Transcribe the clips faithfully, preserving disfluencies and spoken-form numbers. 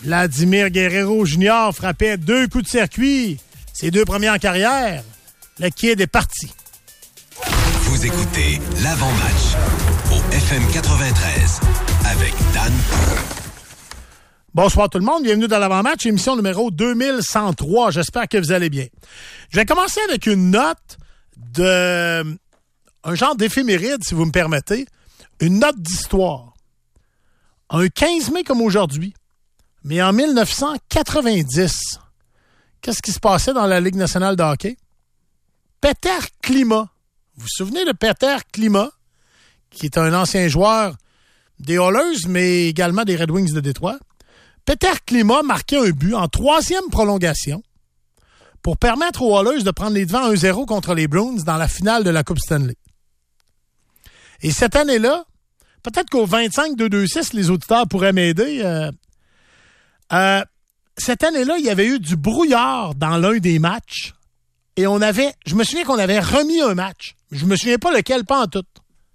Vladimir Guerrero Junior frappait deux coups de circuit. Ses deux premiers en carrière. Le kid est parti. Vous écoutez l'avant-match au F M quatre-vingt-treize avec Dan. Bonsoir tout le monde, bienvenue dans l'avant-match, émission numéro deux mille cent trois. J'espère que vous allez bien. Je vais commencer avec une note de... un genre d'éphéméride, si vous me permettez. Une note d'histoire. Un quinze mai comme aujourd'hui, mais en mille neuf cent quatre-vingt-dix, qu'est-ce qui se passait dans la Ligue nationale de hockey? Peter Klima. Vous vous souvenez de Peter Klima, qui est un ancien joueur des Oilers, mais également des Red Wings de Détroit? Peter Klima marquait un but en troisième prolongation pour permettre aux Oilers de prendre les devants un zéro contre les Bruins dans la finale de la Coupe Stanley. Et cette année-là, peut-être qu'au vingt-cinq deux deux six, les auditeurs pourraient m'aider. Euh, euh, cette année-là, il y avait eu du brouillard dans l'un des matchs. Et on avait, je me souviens qu'on avait remis un match. Je me souviens pas lequel, pas en tout.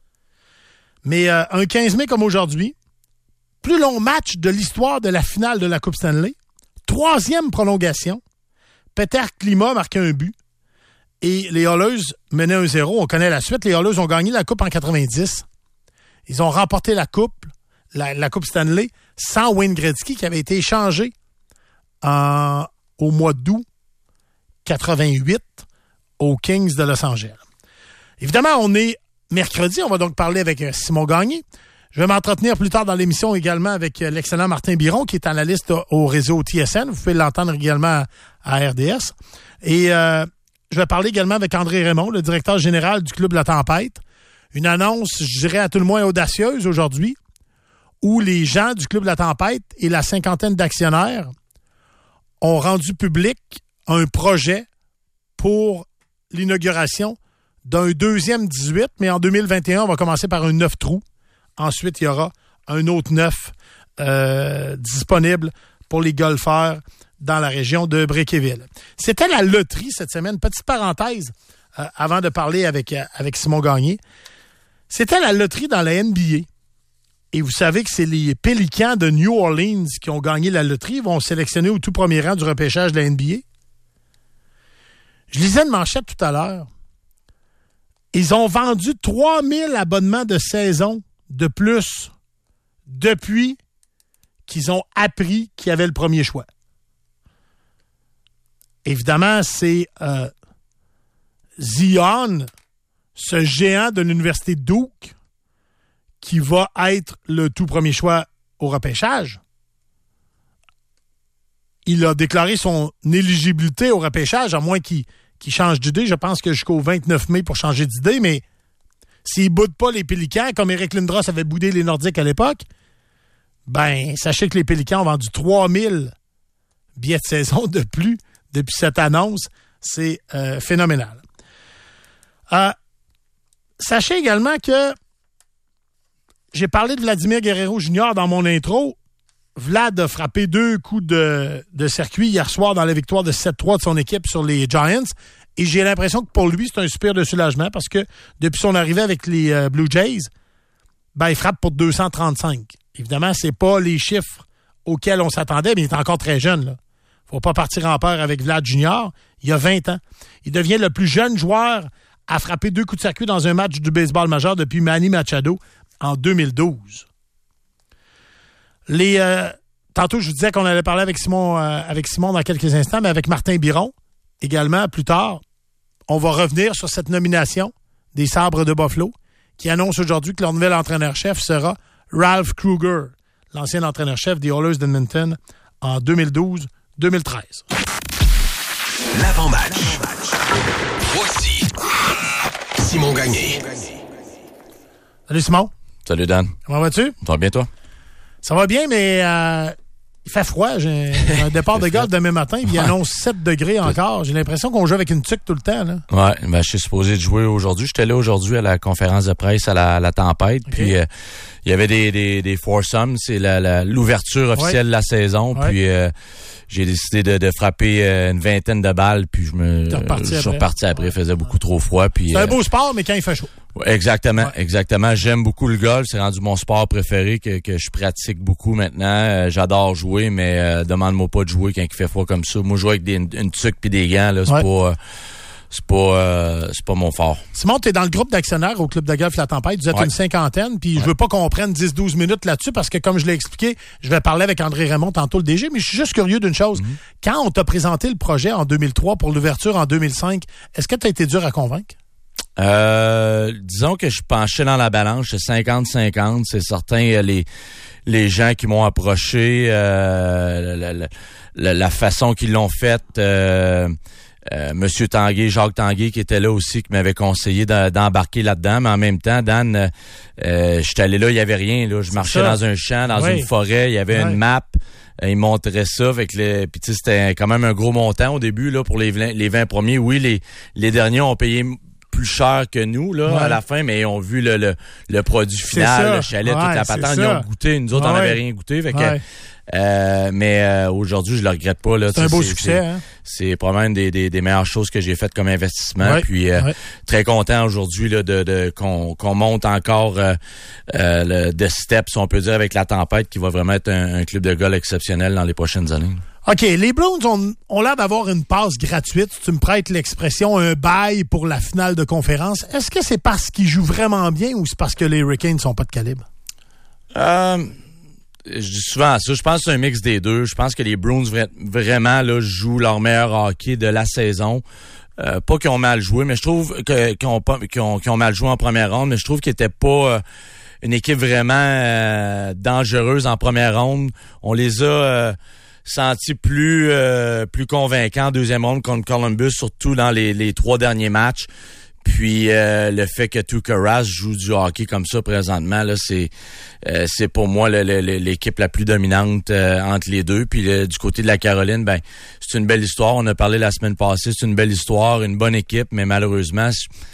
Mais euh, un quinze mai comme aujourd'hui, plus long match de l'histoire de la finale de la Coupe Stanley. Troisième prolongation. Peter Klima marquait un but. Et les Oilers menaient un zéro. On connaît la suite. Les Oilers ont gagné la Coupe en quatre-vingt-dix. Ils ont remporté la Coupe, la, la Coupe Stanley, sans Wayne Gretzky, qui avait été échangé en, au mois d'août quatre-vingt-huit aux Kings de Los Angeles. Évidemment, on est mercredi. On va donc parler avec Simon Gagné. Je vais m'entretenir plus tard dans l'émission également avec l'excellent Martin Biron, qui est analyste au réseau T S N. Vous pouvez l'entendre également à R D S. Et euh, je vais parler également avec André Raymond, le directeur général du Club La Tempête. Une annonce, je dirais à tout le moins audacieuse aujourd'hui, où les gens du Club La Tempête et la cinquantaine d'actionnaires ont rendu public un projet pour l'inauguration d'un deuxième dix-huit, mais en deux mille vingt et un, on va commencer par un neuf trous. Ensuite, il y aura un autre neuf euh, disponible pour les golfeurs dans la région de Bréquéville. C'était la loterie cette semaine. Petite parenthèse euh, avant de parler avec, euh, avec Simon Gagné. C'était la loterie dans la N B A. Et vous savez que c'est les Pélicans de New Orleans qui ont gagné la loterie. Ils vont sélectionner au tout premier rang du repêchage de la N B A. Je lisais une manchette tout à l'heure. Ils ont vendu trois mille abonnements de saison de plus depuis qu'ils ont appris qu'ils avaient le premier choix. Évidemment, c'est euh, Zion, ce géant de l'université Duke, qui va être le tout premier choix au repêchage. Il a déclaré son éligibilité au repêchage, à moins qu'il, qu'il change d'idée. Je pense que jusqu'au vingt-neuf mai pour changer d'idée, mais s'il ne boude pas les Pélicans, comme Eric Lindros avait boudé les Nordiques à l'époque, ben, sachez que les Pélicans ont vendu trois mille billets de saison de plus depuis cette annonce. C'est euh, phénoménal. Euh, sachez également que j'ai parlé de Vladimir Guerrero Junior dans mon intro. Vlad a frappé deux coups de, de circuit hier soir dans la victoire de sept trois de son équipe sur les Giants. Et j'ai l'impression que pour lui, c'est un soupir de soulagement parce que depuis son arrivée avec les euh, Blue Jays, ben, il frappe pour deux cent trente-cinq. Évidemment, c'est pas les chiffres auxquels on s'attendait, mais il est encore très jeune, là. Faut pas partir en peur avec Vlad Junior. Il a vingt ans. Il devient le plus jeune joueur à frapper deux coups de circuit dans un match du baseball majeur depuis Manny Machado en deux mille douze. Les, euh, tantôt, je vous disais qu'on allait parler avec Simon, euh, avec Simon dans quelques instants, mais avec Martin Biron également plus tard. On va revenir sur cette nomination des Sabres de Buffalo qui annonce aujourd'hui que leur nouvel entraîneur-chef sera Ralph Krueger, l'ancien entraîneur-chef des Oilers d'Edmonton en deux mille douze deux mille treize. L'avant-match. Voici Simon Gagné. Salut Simon. Salut Dan. Comment vas-tu? Ça va bien toi? Ça va bien, mais euh, il fait froid. J'ai un départ de golf demain matin. Il annonce sept degrés encore. J'ai l'impression qu'on joue avec une tuque tout le temps, là. Ouais, ben je suis supposé de jouer aujourd'hui. J'étais là aujourd'hui à la conférence de presse à la, à la Tempête. Okay. Puis euh, il y avait des des, des foursomes. C'est la, la, l'ouverture officielle ouais. de la saison. Ouais. Puis euh, j'ai décidé de, de frapper euh, une vingtaine de balles, puis je me reparti je suis reparti après. Il faisait beaucoup trop froid. Puis, c'est euh, un beau sport, mais quand il fait chaud. Exactement, ouais. exactement. J'aime beaucoup le golf. C'est rendu mon sport préféré que, que je pratique beaucoup maintenant. Euh, j'adore jouer, mais euh, demande-moi pas de jouer quand il fait froid comme ça. Moi, jouer avec des, une, une tuque puis des gants, là, c'est ouais. pas... Euh, C'est pas euh, c'est pas mon fort. Simon, tu es dans le groupe d'actionnaires au Club de golf La Tempête. Vous êtes ouais. une cinquantaine, puis ouais. je veux pas qu'on prenne dix douze minutes là-dessus parce que, comme je l'ai expliqué, je vais parler avec André Raymond, tantôt le D G, mais je suis juste curieux d'une chose. Mm-hmm. Quand on t'a présenté le projet en deux mille trois pour l'ouverture en deux mille cinq, est-ce que tu as été dur à convaincre? Euh, disons que je penchais dans la balance, c'est cinquante cinquante. C'est certain, les les gens qui m'ont approché, euh, la, la, la, la façon qu'ils l'ont fait... Euh, Euh, Monsieur Tanguay, Jacques Tanguay, qui était là aussi, qui m'avait conseillé de, d'embarquer là-dedans. Mais en même temps, Dan, euh, euh, j'étais allé là, il y avait rien. Là, je marchais dans un champ, dans oui. une forêt, il y avait oui. une map. Euh, ils montraient ça, avec le, puis tu sais, c'était quand même un gros montant au début là pour les les vingt premiers. Oui, les les derniers ont payé plus cher que nous là ouais. à la fin, mais ils ont vu le le, le produit final, le chalet, ouais, toute la patente. Ils ont goûté. Nous autres, ouais. on n'avait rien goûté, fait que. Ouais. Euh, mais euh, aujourd'hui, je le regrette pas. Là, c'est un beau c'est, succès. C'est, hein? c'est probablement une des, des, des meilleures choses que j'ai faites comme investissement. Ouais, puis euh, ouais. très content aujourd'hui là, de, de qu'on, qu'on monte encore euh, euh, le, de steps, on peut dire, avec La Tempête, qui va vraiment être un, un club de golf exceptionnel dans les prochaines années. OK, les Bruins ont, ont l'air d'avoir une passe gratuite. Si tu me prêtes l'expression, un bail pour la finale de conférence. Est-ce que c'est parce qu'ils jouent vraiment bien ou c'est parce que les Hurricanes sont pas de calibre? Euh... Je dis souvent ça. Je pense que c'est un mix des deux. Je pense que les Bruins vra- vraiment là jouent leur meilleur hockey de la saison. Euh, pas qu'ils ont mal joué, mais je trouve que, qu'ils, ont pas, qu'ils, ont, qu'ils ont mal joué en première ronde, mais je trouve qu'ils étaient pas euh, une équipe vraiment euh, dangereuse en première ronde. On les a euh, sentis plus euh, plus convaincants en deuxième ronde contre Columbus, surtout dans les, les trois derniers matchs. Puis euh, le fait que Tuukka Rask joue du hockey comme ça présentement, là, c'est euh, c'est pour moi le, le, l'équipe la plus dominante euh, entre les deux. Puis le, du côté de la Caroline, ben c'est une belle histoire. On a parlé la semaine passée, c'est une belle histoire, une bonne équipe, mais malheureusement,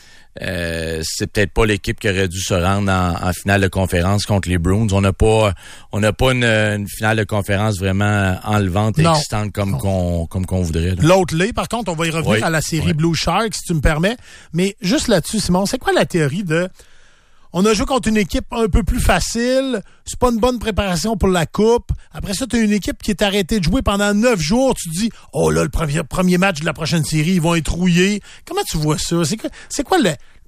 euh, c'est peut-être pas l'équipe qui aurait dû se rendre en, en finale de conférence contre les Bruins. On n'a pas on n'a pas une, une finale de conférence vraiment enlevante et non. excitante comme non. qu'on comme qu'on voudrait. Là. L'autre l'est, par contre, on va y revenir oui. à la série oui. Blue Sharks, si tu me permets. Mais juste là-dessus, Simon, c'est quoi la théorie de on a joué contre une équipe un peu plus facile, c'est pas une bonne préparation pour la coupe. Après ça, tu as une équipe qui est arrêtée de jouer pendant neuf jours. Tu te dis, oh là, le premier, premier match de la prochaine série, ils vont être rouillés. Comment tu vois ça? C'est quoi, c'est quoi le...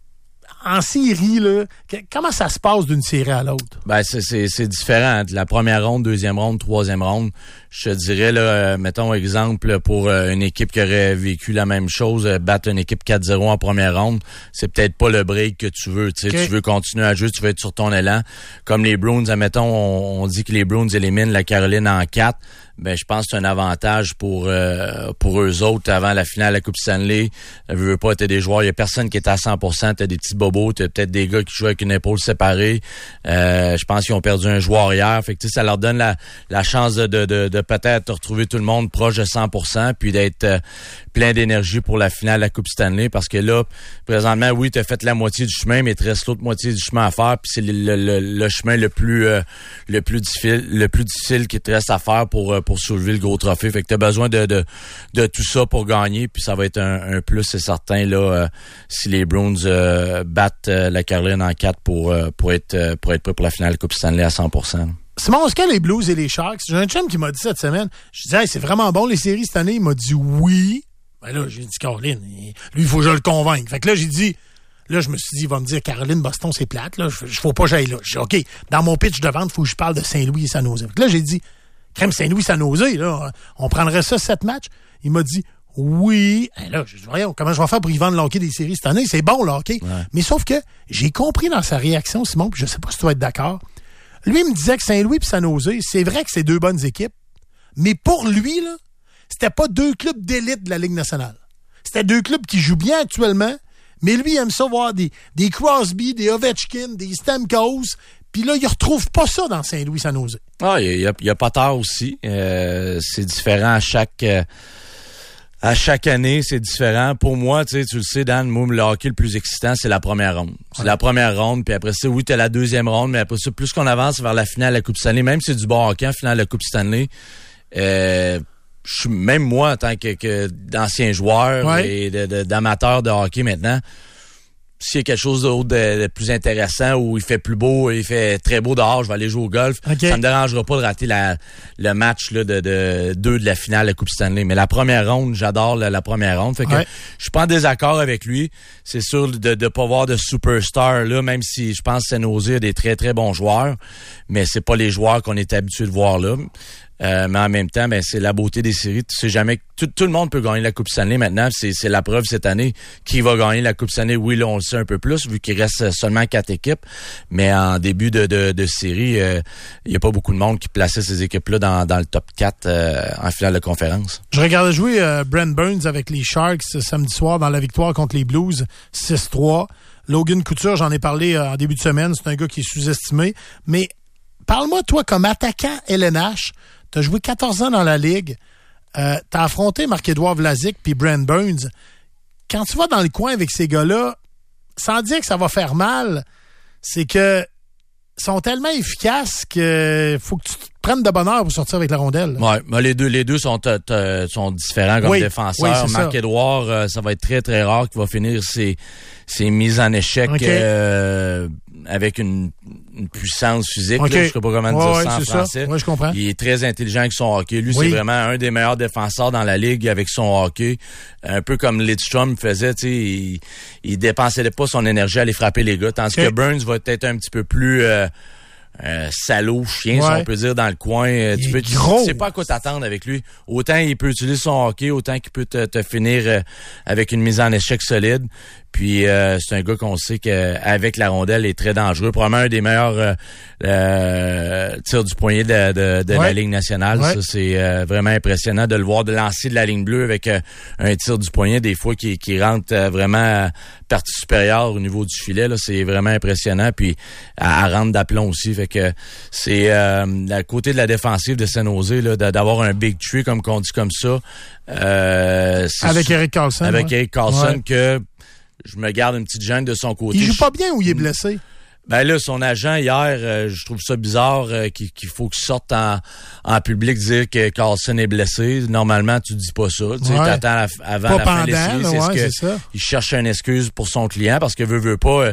En série, là, comment ça se passe d'une série à l'autre? Ben, c'est, c'est, c'est différent. De la première ronde, deuxième ronde, troisième ronde. Je te dirais, là, euh, mettons exemple, pour euh, une équipe qui aurait vécu la même chose, euh, battre une équipe quatre zéro en première ronde, c'est peut-être pas le break que tu veux. Tu sais, okay. Tu veux continuer à jouer, tu veux être sur ton élan. Comme les Bruins, admettons, on, on dit que les Bruins éliminent la Caroline en quatre. Ben, je pense que c'est un avantage pour euh, pour eux autres avant la finale de la Coupe Stanley. Je veux pas, t'as des joueurs, il y a personne qui est à cent pour cent, t'as des petits bobos, t'as peut-être des gars qui jouent avec une épaule séparée. Euh, je pense qu'ils ont perdu un joueur hier. Fait que tu sais, ça leur donne la la chance de de de, de peut-être retrouver tout le monde proche de cent pour cent, puis d'être euh, plein d'énergie pour la finale de la Coupe Stanley. Parce que là, présentement, oui, t'as fait la moitié du chemin, mais il te reste l'autre moitié du chemin à faire. Puis c'est le, le, le, le chemin le plus euh, le plus difficile, le plus difficile qui te reste à faire pour euh, pour soulever le gros trophée. Fait que t'as besoin de, de, de tout ça pour gagner, puis ça va être un, un plus, c'est certain, là, euh, si les Bruins euh, battent euh, la Caroline en quatre pour, euh, pour être euh, pour être prêt pour la finale Coupe Stanley à cent pour cent. Simon, est-ce que les Blues et les Sharks, j'ai un chum qui m'a dit cette semaine, je disais, hey, c'est vraiment bon les séries cette année, il m'a dit oui. Ben là, j'ai dit, Caroline, lui, il faut que je le convainque. Fait que là, j'ai dit, là, je me suis dit, il va me dire, Caroline, Boston, c'est plate, là, je faut pas que j'aille là. J'ai dit, OK, dans mon pitch de vente, il faut que je parle de Saint-Louis et San Jose. Fait que là, j'ai dit, Crème Saint-Louis, San Jose, là, on prendrait ça sept matchs. Il m'a dit oui. Et là, je dis, voyons, comment je vais faire pour y vendre le hockey des séries cette année? C'est bon, le hockey. Ouais. Mais sauf que j'ai compris dans sa réaction, Simon, puis je sais pas si tu vas être d'accord. Lui, il me disait que Saint-Louis et San Jose, c'est vrai que c'est deux bonnes équipes, mais pour lui, là, c'était pas deux clubs d'élite de la Ligue nationale. C'était deux clubs qui jouent bien actuellement, mais lui, il aime ça voir des, des Crosby, des Ovechkin, des Stamkos. Puis là, il retrouve pas ça dans Saint-Louis, San Jose. Ah, il y a, il y a pas tard aussi. Euh, c'est différent à chaque euh, à chaque année, c'est différent. Pour moi, tu sais, tu le sais, Dan, moi, le hockey le plus excitant, c'est la première ronde. C'est ouais. la première ronde, puis après ça, oui, t'as la deuxième ronde, mais après ça, plus qu'on avance vers la finale de la Coupe Stanley, même si c'est du bon hockey en finale de la Coupe Stanley, euh, je suis même moi en tant que, que d'ancien joueur ouais. et de, de, d'amateur de hockey maintenant. S'il y a quelque chose d'autre de, de plus intéressant où il fait plus beau, il fait très beau dehors, je vais aller jouer au golf. Okay. Ça me dérangera pas de rater la, le match là, de, de deux de la finale de la Coupe Stanley. Mais la première ronde, j'adore la, la première ronde. Fait que ouais. je suis pas en désaccord avec lui. C'est sûr de ne pas voir de superstar là, même si je pense que San Jose a des très très bons joueurs, mais c'est pas les joueurs qu'on est habitué de voir là. Euh, mais en même temps, ben c'est la beauté des séries. Tu sais jamais, tout, tout le monde peut gagner la Coupe Stanley maintenant. C'est, c'est la preuve cette année. Qui va gagner la Coupe Stanley? Oui, là, on le sait un peu plus, vu qu'il reste seulement quatre équipes. Mais en début de, de, de série, il euh, y a pas beaucoup de monde qui plaçait ces équipes-là dans, dans le top quatre euh, en finale de conférence. Je regardais jouer euh, Brent Burns avec les Sharks samedi soir dans la victoire contre les Blues, six trois. Logan Couture, j'en ai parlé euh, en début de semaine. C'est un gars qui est sous-estimé. Mais parle-moi, toi, comme attaquant L N H, t'as joué quatorze ans dans la Ligue. Euh, t'as affronté Marc-Édouard Vlasic puis Brent Burns. Quand tu vas dans le coin avec ces gars-là, sans dire que ça va faire mal, c'est que sont tellement efficaces que faut que tu te prennes de bonheur pour sortir avec la rondelle. Ouais, mais les deux, les deux sont t- t- sont différents comme oui, défenseurs. oui, Marc-Édouard, euh, ça va être très très rare qu'il va finir ses ses mises en échec okay. euh, avec une, une puissance physique. Okay. Là, je sais pas comment dire ouais, ça en c'est français. Ça. Ouais, je comprends. Il est très intelligent avec son hockey. Lui, oui. c'est vraiment un des meilleurs défenseurs dans la ligue avec son hockey. Un peu comme Lidstrom faisait, tu sais, il, il dépensait pas son énergie à aller frapper les gars, tandis okay. que Burns va être un petit peu plus euh, Euh, salaud, chien, ouais. si on peut dire, dans le coin. Euh, tu, peux, tu, tu sais pas à quoi t'attendre avec lui. Autant il peut utiliser son hockey, autant qu'il peut te, te finir euh, avec une mise en échec solide. Puis euh, c'est un gars qu'on sait qu'avec la rondelle, il est très dangereux. Probablement un des meilleurs euh, euh, tirs du poignet de, de, de ouais. la Ligue nationale. Ouais. Ça, c'est euh, vraiment impressionnant de le voir de lancer de la ligne bleue avec euh, un tir du poignet, des fois qui, qui rentre euh, vraiment partie supérieure au niveau du filet. Là, c'est vraiment impressionnant. Puis à, à rendre d'aplomb aussi. Fait que c'est euh, à côté de la défensive de San Jose, là, d'avoir un big tree, comme qu'on dit comme ça. Euh, avec Erik Karlsson. Avec ouais. Erik Karlsson ouais. que je me garde une petite gêne de son côté. Il joue pas bien ou il est blessé? Ben là, son agent hier, euh, je trouve ça bizarre euh, qu'il, qu'il faut qu'il sorte en, en public dire que Karlsson est blessé. Normalement, tu dis pas ça. Tu sais, ouais. t'attends la, avant pas la pendant, fin de la série. C'est ouais, ce que c'est ça. il cherche une excuse pour son client parce que veut veut pas, euh,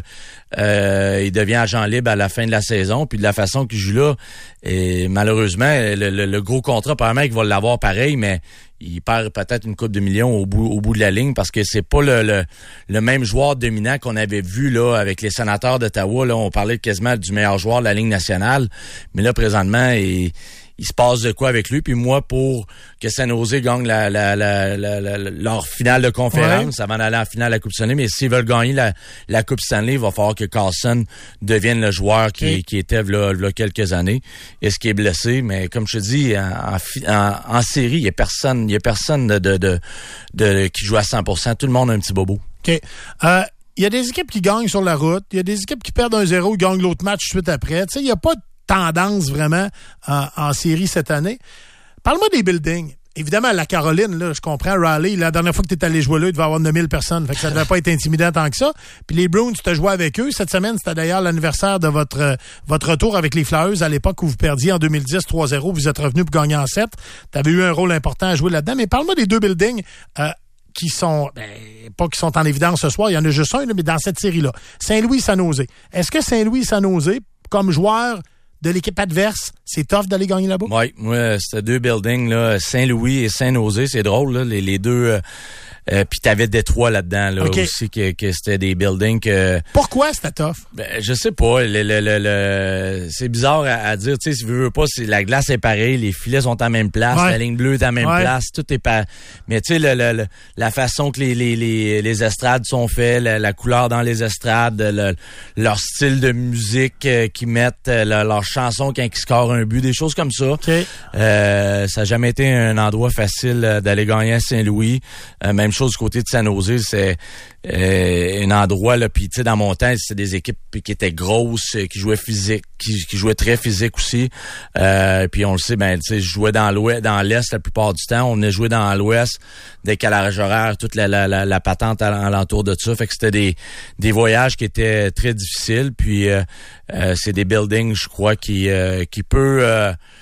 euh, il devient agent libre à la fin de la saison. Puis de la façon qu'il joue là, et malheureusement, le, le, le gros contrat, apparemment, il va l'avoir pareil, mais il perd peut-être une coupe de millions au bout, au bout de la ligne parce que c'est pas le, le, le même joueur dominant qu'on avait vu là avec les Sénateurs d'Ottawa. Là, on parlait quasiment du meilleur joueur de la Ligue nationale. Mais là, présentement, il, il se passe de quoi avec lui. Puis moi, pour que San Jose gagne la, la, la, la, la, leur finale de conférence ouais. avant d'aller en finale de la Coupe Stanley, mais s'ils veulent gagner la, la Coupe Stanley, il va falloir que Karlsson devienne le joueur qui, okay. qui était là, là quelques années. Est-ce qu'il est blessé? Mais comme je te dis, en, en, en série, il n'y a personne, il y a personne de, de, de, de, qui joue à cent pour cent. Tout le monde a un petit bobo. OK. Euh, il y a des équipes qui gagnent sur la route. Il y a des équipes qui perdent un zéro, qui gagnent l'autre match tout de suite après. Tu sais, il n'y a pas de tendance vraiment en, en série cette année. Parle-moi des buildings. Évidemment, la Caroline, là, je comprends, Raleigh, la dernière fois que tu es allé jouer là, il devait y avoir neuf mille personnes. Fait que ça ne devait pas être intimidant tant que ça. Puis les Bruins, tu as joué avec eux. Cette semaine, c'était d'ailleurs l'anniversaire de votre euh, votre retour avec les Flyers à l'époque où vous perdiez en deux mille dix trois zéro. Vous êtes revenu pour gagner en sept. Tu avais eu un rôle important à jouer là-dedans. Mais parle-moi des deux buildings euh, qui sont, ben, pas qui sont en évidence ce soir. Il y en a juste un, là, mais dans cette série-là. Saint-Louis-San Jose. Est-ce que Saint-Louis-San Jose, comme joueur de l'équipe adverse, c'est tough d'aller gagner là-bas? Oui, moi, c'était deux buildings, là, Saint-Louis et Saint-Nosé, c'est drôle, là, les, les deux. Euh, euh, puis t'avais Détroit là-dedans, là, okay. aussi, que, que c'était des buildings que... Pourquoi c'était tough? Ben, je sais pas, le, le, le, le c'est bizarre à, à dire, tu sais, si tu veux pas, c'est, la glace est pareille, les filets sont à la même place, ouais. la ligne bleue est à la même ouais. place, tout est pas... Mais tu sais, le, le, le, la façon que les, les, les, les estrades sont faites, la, la couleur dans les estrades, le, leur style de musique euh, qu'ils mettent, le, leur chanson quand ils scorent un but, des choses comme ça. Okay. Euh, ça n'a jamais été un endroit facile d'aller gagner à Saint-Louis. Euh, même chose du côté de San Jose, c'est euh, un endroit là, puis tu sais dans mon temps, c'était des équipes qui étaient grosses, qui jouaient physique, qui, qui jouaient très physique aussi. Euh, puis on le sait, ben tu sais, je jouais dans l'ouest, dans l'est la plupart du temps. On venait jouer dans l'ouest, décalage horaire, toute la, la, la, la patente alentour de ça. Fait que c'était des des voyages qui étaient très difficiles. Puis euh, euh, c'est des buildings, je crois, qui euh, qui peut euh,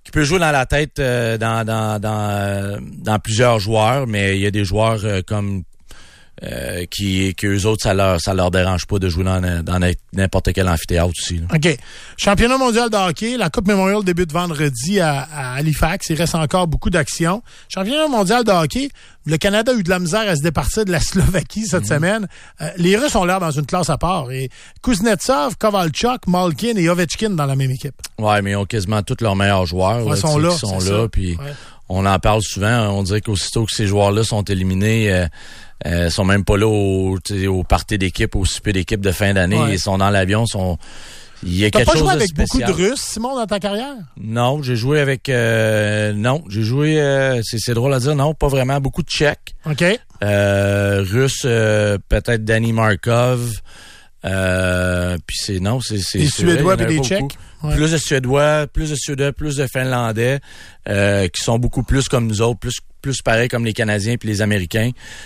qui peut jouer dans la tête euh, dans dans dans euh, dans plusieurs joueurs, mais il y a des joueurs euh, comme Euh, qui, qui eux autres, ça leur, ça leur dérange pas de jouer dans, dans n'importe quel amphithéâtre aussi. Là. OK. Championnat mondial de hockey, la Coupe Memorial débute vendredi à, à Halifax. Il reste encore beaucoup d'actions. Championnat mondial de hockey, le Canada a eu de la misère à se départir de la Slovaquie cette mm-hmm. semaine. Euh, les Russes ont l'air dans une classe à part. Et Kuznetsov, Kovalchuk, Malkin et Ovechkin dans la même équipe. Ouais, mais ils ont quasiment tous leurs meilleurs joueurs. Ouais, là, sont là. Qui sont là. Puis ouais. On en parle souvent. On dirait qu'aussitôt que ces joueurs-là sont éliminés, euh, euh, sont même pas là au, au party d'équipe, au souper d'équipe de fin d'année. Ouais. Ils sont dans l'avion, sont... Il y a T'as quelque pas chose joué de avec spécial. beaucoup de Russes, Simon, dans ta carrière? Non, j'ai joué avec... Euh, non, j'ai joué... Euh, c'est, c'est drôle à dire, non, pas vraiment. Beaucoup de Tchèques. OK. Euh, Russes, euh, peut-être Danny Markov. Euh, puis c'est... Non, c'est... c'est les c'est Suédois vrai, et les Tchèques. Ouais. Plus de Suédois, plus de Suédois, plus de Finlandais, euh, qui sont beaucoup plus comme nous autres, plus plus pareil comme les Canadiens puis les Américains.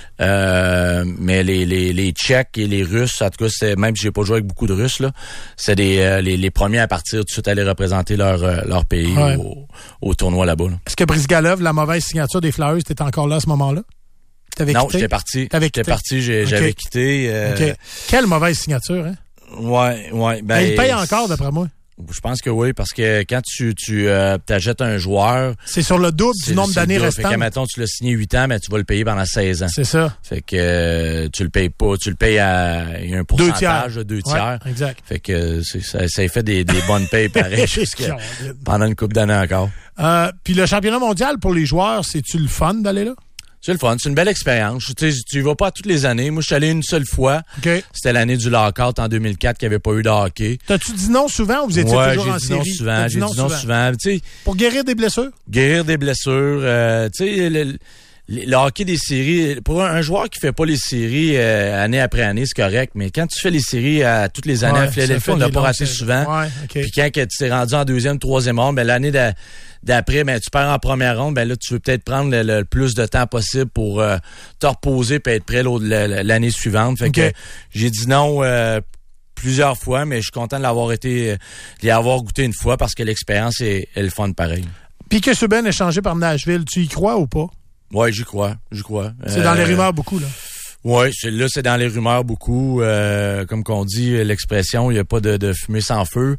Euh, mais les, les les Tchèques et les Russes, en tout cas, c'est, même si j'ai pas joué avec beaucoup de Russes là, c'est des euh, les, les premiers à partir tout de suite aller représenter leur euh, leur pays ouais. au, au tournoi là-bas. Là. Est-ce que Brizgalov, la mauvaise signature des Flyers, t'étais encore là à ce moment-là? T'avais non, quitté? j'étais parti. T'avais j'étais quitté? parti, j'ai, okay. j'avais quitté. Euh, okay. Quelle mauvaise signature, hein? Ouais, ouais. Ben, Mais il paye encore, d'après moi. Je pense que oui, parce que quand tu tu euh, t'achètes un joueur... C'est sur le double du nombre d'années restantes. Fait que, mettons, tu l'as signé huit ans, mais tu vas le payer pendant seize ans. C'est ça. Fait que euh, tu le payes pas, tu le payes à un pourcentage, deux tiers. Ouais, exact. Fait que c'est, ça, ça fait des, des bonnes payes pareilles jusqu'à pendant une couple d'années encore. Euh, Puis le championnat mondial pour les joueurs, c'est-tu le fun d'aller là? C'est le fun, c'est une belle expérience. Tu sais, tu y vas pas toutes les années. Moi, je suis allé une seule fois. Okay. C'était l'année du lockout en deux mille quatre qu'il n'y avait pas eu de hockey. T'as-tu dit non souvent ou vous étiez ouais, toujours en série? série? Ouais, j'ai dit non souvent. J'ai dit non souvent. Tu sais, pour guérir des blessures? Guérir des blessures. Euh, tu sais, le, le, le hockey des séries, pour un, un joueur qui fait pas les séries euh, année après année, c'est correct. Mais quand tu fais les séries à toutes les années, ouais, à Philadelphie, on l'a pas raté souvent. Ouais, okay. Puis quand tu t'es rendu en deuxième, troisième ronde, ben l'année de, d'après, ben tu perds en première ronde, ben là tu veux peut-être prendre le, le plus de temps possible pour euh, te reposer puis être prêt l'autre, l'année suivante. Fait okay. que j'ai dit non euh, plusieurs fois, mais je suis content de l'avoir été, d'y avoir goûté une fois parce que l'expérience est, est le fun pareil. Piquet Subban est changé par Nashville, tu y crois ou pas? Ouais, j'y crois, j'y crois. C'est euh, dans les rumeurs beaucoup là. Oui, là, c'est dans les rumeurs beaucoup. Euh, comme qu'on dit, l'expression, il n'y a pas de, de fumée sans feu.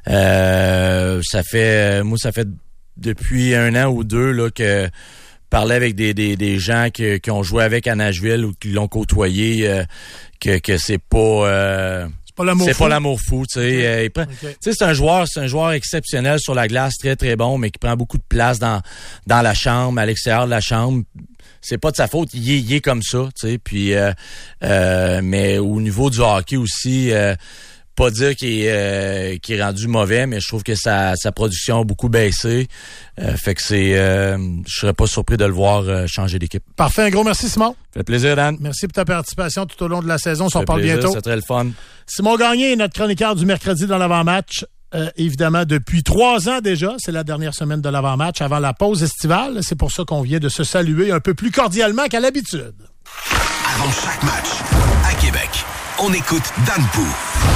Euh, ça fait, moi, ça fait depuis un an ou deux là que je parlais avec des, des, des gens qui, qui ont joué avec à Nashville ou qui l'ont côtoyé, euh, que, que c'est pas... Euh, c'est pas l'amour c'est fou. pas l'amour fou, tu sais. Euh, okay. Tu sais, c'est un joueur, c'est un joueur exceptionnel sur la glace, très, très bon, mais qui prend beaucoup de place dans, dans la chambre, à l'extérieur de la chambre. C'est pas de sa faute, il est, il est comme ça, tu sais. Puis, euh, euh, mais au niveau du hockey aussi, euh, pas dire qu'il est, euh, qu'il est rendu mauvais, mais je trouve que sa, sa production a beaucoup baissé. Euh, fait que c'est, euh, je serais pas surpris de le voir euh, changer d'équipe. Parfait, un gros merci Simon. Ça fait plaisir, Dan. Merci pour ta participation tout au long de la saison. On s'en parle plaisir, bientôt. C'est très le fun. Simon Gagné est notre chroniqueur du mercredi dans l'avant-match. Euh, évidemment, depuis trois ans déjà, c'est la dernière semaine de l'avant-match avant la pause estivale. C'est pour ça qu'on vient de se saluer un peu plus cordialement qu'à l'habitude. Avant chaque match, à Québec, on écoute Dan Pou.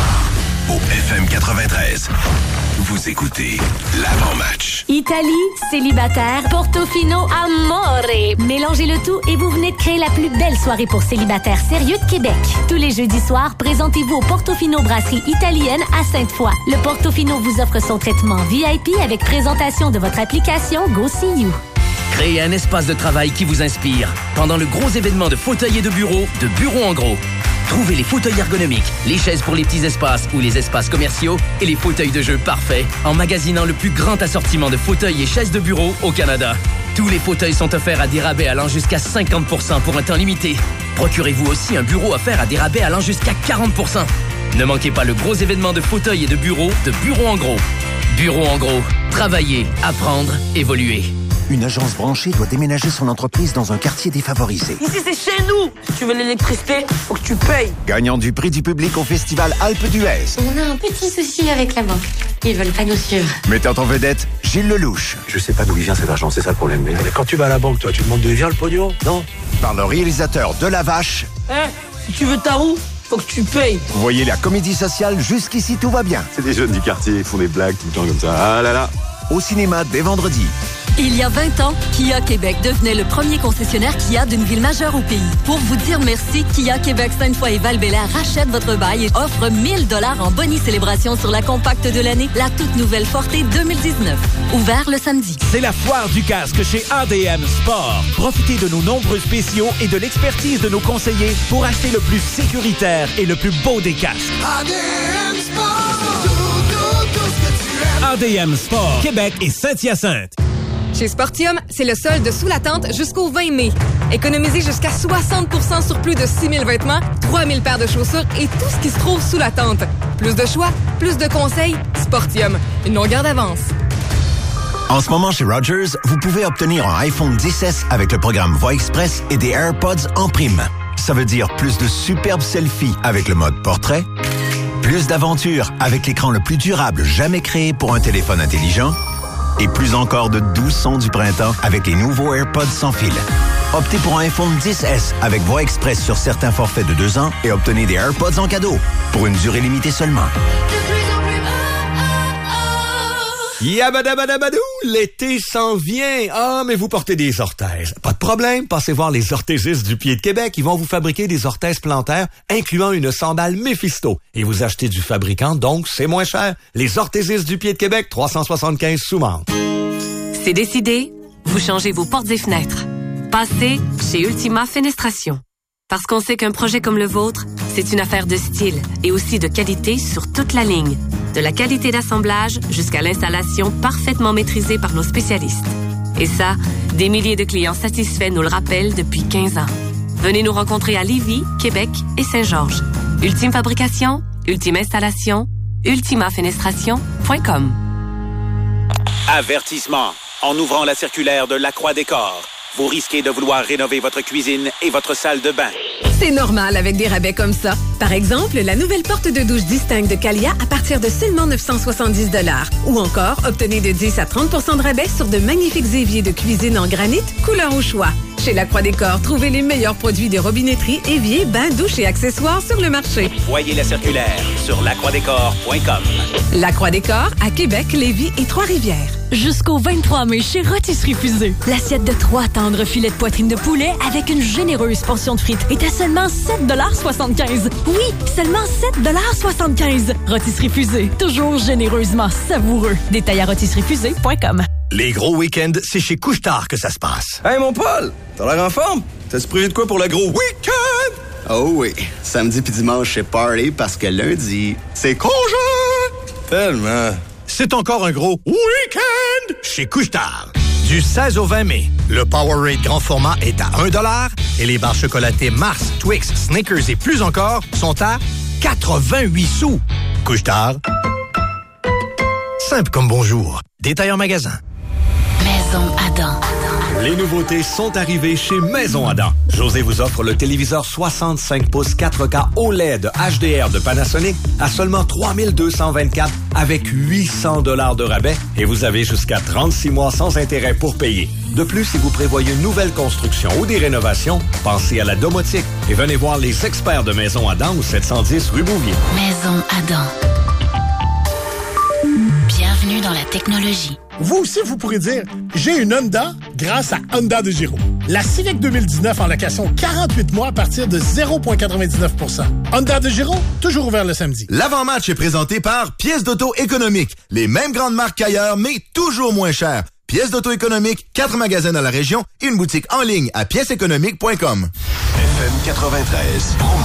Au F M quatre-vingt-treize, vous écoutez l'avant-match. Italie, célibataire, Portofino, amore. Mélangez le tout et vous venez de créer la plus belle soirée pour célibataires sérieux de Québec. Tous les jeudis soirs, présentez-vous au Portofino Brasserie Italienne à Sainte-Foy. Le Portofino vous offre son traitement V I P avec présentation de votre application Go See You. Créez un espace de travail qui vous inspire pendant le gros événement de fauteuils et de bureaux de Bureau en gros. Trouvez les fauteuils ergonomiques, les chaises pour les petits espaces ou les espaces commerciaux et les fauteuils de jeu parfaits en magasinant le plus grand assortiment de fauteuils et chaises de bureau au Canada. Tous les fauteuils sont offerts à des rabais allant jusqu'à cinquante pour cent pour un temps limité. Procurez-vous aussi un bureau offert à des rabais allant jusqu'à quarante pour cent. Ne manquez pas le gros événement de fauteuils et de bureaux de Bureau en gros. Bureau en gros. Travailler, apprendre, évoluer. Une agence branchée doit déménager son entreprise dans un quartier défavorisé. Ici, c'est chez nous. Si tu veux l'électricité, faut que tu payes. Gagnant du prix du public au festival Alpes d'Huez. On a un petit souci avec la banque. Ils veulent pas nous suivre. Mettant en vedette Gilles Lelouch. Je sais pas d'où il vient cet argent, c'est ça le problème. Mais quand tu vas à la banque, toi, tu demandes d'où il vient le pognon, non? Par le réalisateur de La Vache. Eh, hey, si tu veux ta roue, faut que tu payes. Voyez la comédie sociale Jusqu'ici tout va bien. C'est des jeunes du quartier, ils font des blagues tout le temps comme ça. Ah là là. au cinéma dès vendredi. Il y a vingt ans, Kia Québec devenait le premier concessionnaire Kia d'une ville majeure au pays. Pour vous dire merci, Kia Québec Sainte-Foy et Val-Bélair rachète votre bail et offre mille dollars en boni célébration sur la compacte de l'année, la toute nouvelle Forte deux mille dix-neuf. Ouvert le samedi. C'est la foire du casque chez A D M Sport. Profitez de nos nombreux spéciaux et de l'expertise de nos conseillers pour acheter le plus sécuritaire et le plus beau des casques. A D M Sport, tout, tout, tout ce que tu aimes. A D M Sport, Québec et Saint-Hyacinthe. Chez Sportium, c'est le solde sous la tente jusqu'au vingt mai. Économisez jusqu'à soixante pour cent sur plus de six mille vêtements, trois mille paires de chaussures et tout ce qui se trouve sous la tente. Plus de choix, plus de conseils, Sportium. Une longueur d'avance. En ce moment, chez Rogers, vous pouvez obtenir un iPhone dix S avec le programme Voix Express et des AirPods en prime. Ça veut dire plus de superbes selfies avec le mode portrait, plus d'aventures avec l'écran le plus durable jamais créé pour un téléphone intelligent, et plus encore de doux sons du printemps avec les nouveaux AirPods sans fil. Optez pour un iPhone dix S avec Voix Express sur certains forfaits de deux ans et obtenez des AirPods en cadeau pour une durée limitée seulement. Yabadabadabadou, l'été s'en vient. Ah, mais vous portez des orthèses. Pas de problème, passez voir les orthésistes du Pied de Québec. Ils vont vous fabriquer des orthèses plantaires, incluant une sandale Mephisto. Et vous achetez du fabricant, donc c'est moins cher. Les orthésistes du Pied de Québec, trois cent soixante-quinze Soumande. C'est décidé, vous changez vos portes et fenêtres. Passez chez Ultima Fenestration. Parce qu'on sait qu'un projet comme le vôtre, c'est une affaire de style et aussi de qualité sur toute la ligne. De la qualité d'assemblage jusqu'à l'installation parfaitement maîtrisée par nos spécialistes. Et ça, des milliers de clients satisfaits nous le rappellent depuis quinze ans. Venez nous rencontrer à Lévis, Québec et Saint-Georges. Ultime Fabrication, Ultime Installation, ultima fenestration point com. Avertissement. En ouvrant la circulaire de Lacroix Décor, vous risquez de vouloir rénover votre cuisine et votre salle de bain. C'est normal avec des rabais comme ça. Par exemple, la nouvelle porte de douche distincte de Calia à partir de seulement neuf cent soixante-dix dollars. Ou encore, obtenez de dix à trente pour cent de rabais sur de magnifiques éviers de cuisine en granit, couleur au choix. Chez Lacroix Décor, trouvez les meilleurs produits de robinetterie, éviers, bains, douches et accessoires sur le marché. Voyez la circulaire sur lacroix décor point com. Lacroix Décor à Québec, Lévis et Trois-Rivières. Jusqu'au vingt-trois mai chez Rôtisserie Fusée. L'assiette de trois tendres filets de poitrine de poulet avec une généreuse portion de frites est à seulement sept dollars soixante-quinze. Oui, seulement sept dollars soixante-quinze. Rôtisserie Fusée, toujours généreusement savoureux. Détail à rôtisserie fusée point com. Les gros week-ends, c'est chez Couche-Tard que ça se passe. Hey mon Paul, t'as l'air en forme? T'as-tu prévu de quoi pour le gros week-end? Oh oui, samedi puis dimanche c'est party parce que lundi, c'est congé! Tellement. C'est encore un gros week-end chez Couche-Tard. Du seize au vingt mai, le Powerade grand format est à un dollar et les barres chocolatées Mars, Twix, Snickers et plus encore sont à quatre-vingt-huit sous. Couche-Tard, simple comme bonjour. Détail en magasin. Maison Adam. Les nouveautés sont arrivées chez Maison Adam. José vous offre le téléviseur soixante-cinq pouces quatre K O L E D H D R de Panasonic à seulement trois mille deux cent vingt-quatre avec huit cents dollars de rabais et vous avez jusqu'à trente-six mois sans intérêt pour payer. De plus, si vous prévoyez une nouvelle construction ou des rénovations, pensez à la domotique et venez voir les experts de Maison Adam au sept cent dix rue Bouvier. Maison Adam. Bienvenue dans la technologie. Vous aussi, vous pourrez dire, j'ai une Honda grâce à Honda de Giro. La Civic deux mille dix-neuf en location quarante-huit mois à partir de zéro virgule quatre-vingt-dix-neuf pour cent. Honda de Giro, toujours ouvert le samedi. L'avant-match est présenté par Pièces d'auto économiques. Les mêmes grandes marques qu'ailleurs, mais toujours moins cher. Pièces d'auto économiques, quatre magasins dans la région et une boutique en ligne à pièces économiques point com. F M quatre-vingt-treize, promo.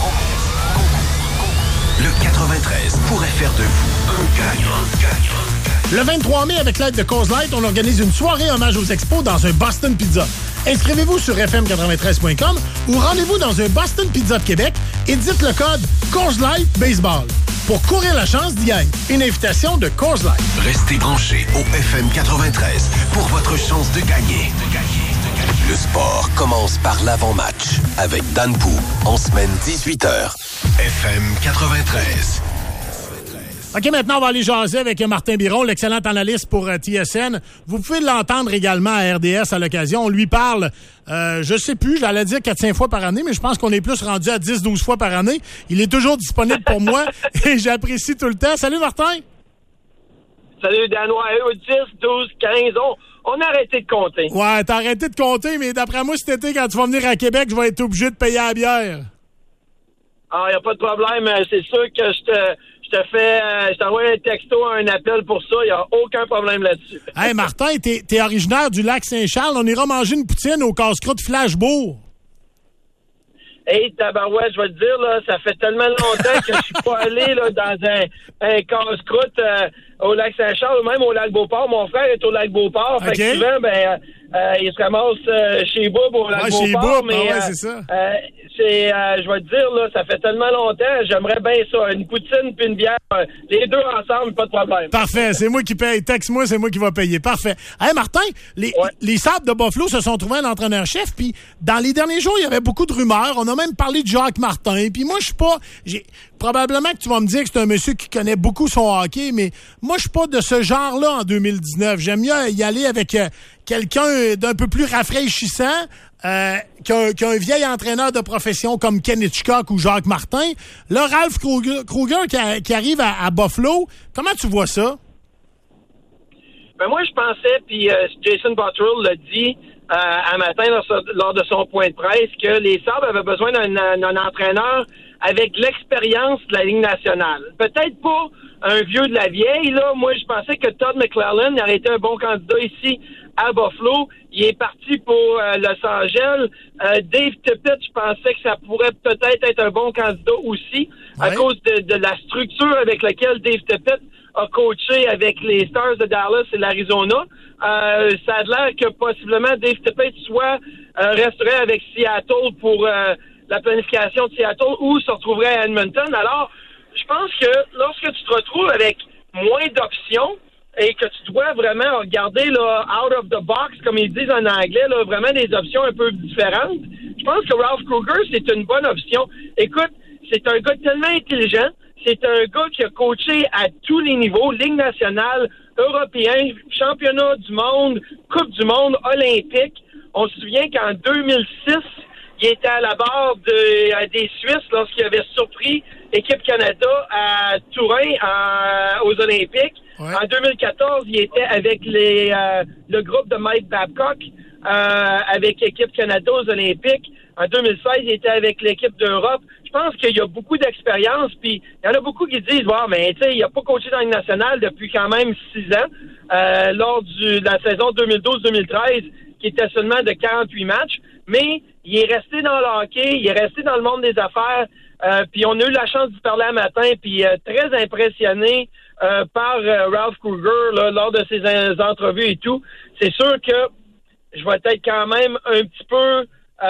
Le quatre-vingt-treize pourrait faire de vous un gagnant. Le vingt-trois mai, avec l'aide de Coors Light, on organise une soirée hommage aux expos dans un Boston Pizza. Inscrivez-vous sur f m quatre-vingt-treize point com ou rendez-vous dans un Boston Pizza de Québec et dites le code Coors Light Baseball pour courir la chance d'y être. Une invitation de Coors Light. Restez branchés au F M quatre-vingt-treize pour votre chance de gagner. Le sport commence par l'avant-match avec Dan Pou en semaine dix-huit heures. F M quatre-vingt-treize. OK, maintenant, on va aller jaser avec Martin Biron, l'excellent analyste pour euh, T S N. Vous pouvez l'entendre également à R D S à l'occasion. On lui parle, euh, je sais plus, j'allais dire quatre cinq fois par année, mais je pense qu'on est plus rendu à dix douze fois par année. Il est toujours disponible pour moi et j'apprécie tout le temps. Salut, Martin! Salut, Danois. dix, douze, quinze, on, on a arrêté de compter. Ouais, t'as arrêté de compter, mais d'après moi, cet été, quand tu vas venir à Québec, je vais être obligé de payer la bière. Ah, y a pas de problème. C'est sûr que je te, je te fais, euh, je t'envoie un texto, un appel pour ça. Y a aucun problème là-dessus. Hey, Martin, t'es, t'es originaire du lac Saint-Charles. On ira manger une poutine au casse-croûte Flashbourg. Hey, tabarouette, je vais te dire, là, ça fait tellement longtemps que je suis pas allé là, dans un, un casse-croûte euh, au lac Saint-Charles ou même au lac Beauport. Mon frère est au lac Beauport. Okay. Fait que souvent, ben, euh, il se ramasse euh, chez Boub au lac ah, Beauport. Chez Boub, mais, ah ouais, euh, c'est ça. Euh, c'est, euh, je vais te dire, là, ça fait tellement longtemps, j'aimerais bien ça. Une poutine puis une bière, euh, les deux ensemble, pas de problème. Parfait, c'est moi qui paye. Texte-moi, c'est moi qui va payer. Parfait. Hey, Martin, les, ouais. les Sables de Buffalo se sont trouvés un entraîneur-chef, puis dans les derniers jours, il y avait beaucoup de rumeurs. On a même parlé de Jacques Martin. Puis moi, je suis pas... J'ai, probablement que tu vas me dire que c'est un monsieur qui connaît beaucoup son hockey, mais moi, je suis pas de ce genre-là en deux mille dix-neuf. J'aime mieux y aller avec euh, quelqu'un d'un peu plus rafraîchissant, euh, qu'un, qu'un vieil entraîneur de profession comme Ken Hitchcock ou Jacques Martin. Là, Ralph Kruger, Kruger qui, a, qui arrive à, à Buffalo, comment tu vois ça? Ben moi, je pensais, puis euh, Jason Botterill l'a dit euh, un matin lors, lors de son point de presse, que les Sabres avaient besoin d'un, d'un entraîneur avec l'expérience de la Ligue nationale. Peut-être pas un vieux de la vieille, là. Moi, je pensais que Todd McLellan aurait été un bon candidat ici à Buffalo. Il est parti pour euh, Los Angeles. Euh, Dave Tippett, je pensais que ça pourrait peut-être être un bon candidat aussi, ouais. à cause de, de la structure avec laquelle Dave Tippett a coaché avec les Stars de Dallas et l'Arizona. Euh, ça a l'air que possiblement Dave Tippett soit euh, resterait avec Seattle pour euh, la planification de Seattle ou se retrouverait à Edmonton. Alors, je pense que lorsque tu te retrouves avec moins d'options et que tu dois vraiment regarder là, out of the box, comme ils disent en anglais, là, vraiment des options un peu différentes, je pense que Ralph Kruger, c'est une bonne option. Écoute, c'est un gars tellement intelligent. C'est un gars qui a coaché à tous les niveaux, Ligue nationale, européen, championnat du monde, Coupe du monde, olympique. On se souvient qu'en deux mille six, il était à la barre de, des Suisses lorsqu'il avait surpris l'équipe Canada à Turin à, aux Olympiques. Ouais. En deux mille quatorze, il était avec les, euh, le groupe de Mike Babcock euh, avec l'équipe Canada aux Olympiques. En deux mille seize, il était avec l'équipe d'Europe. Je pense qu'il y a beaucoup d'expérience, puis il y en a beaucoup qui disent, wow, mais tu sais, il n'a pas coaché dans la Ligue nationale depuis quand même six ans, euh, lors du, de la saison deux mille douze deux mille treize, qui était seulement de quarante-huit matchs, mais il est resté dans le hockey, il est resté dans le monde des affaires, euh, puis on a eu la chance de parler un matin, puis euh, très impressionné euh, par euh, Ralph Kruger là, lors de ses entrevues et tout. C'est sûr que je vais être quand même un petit peu...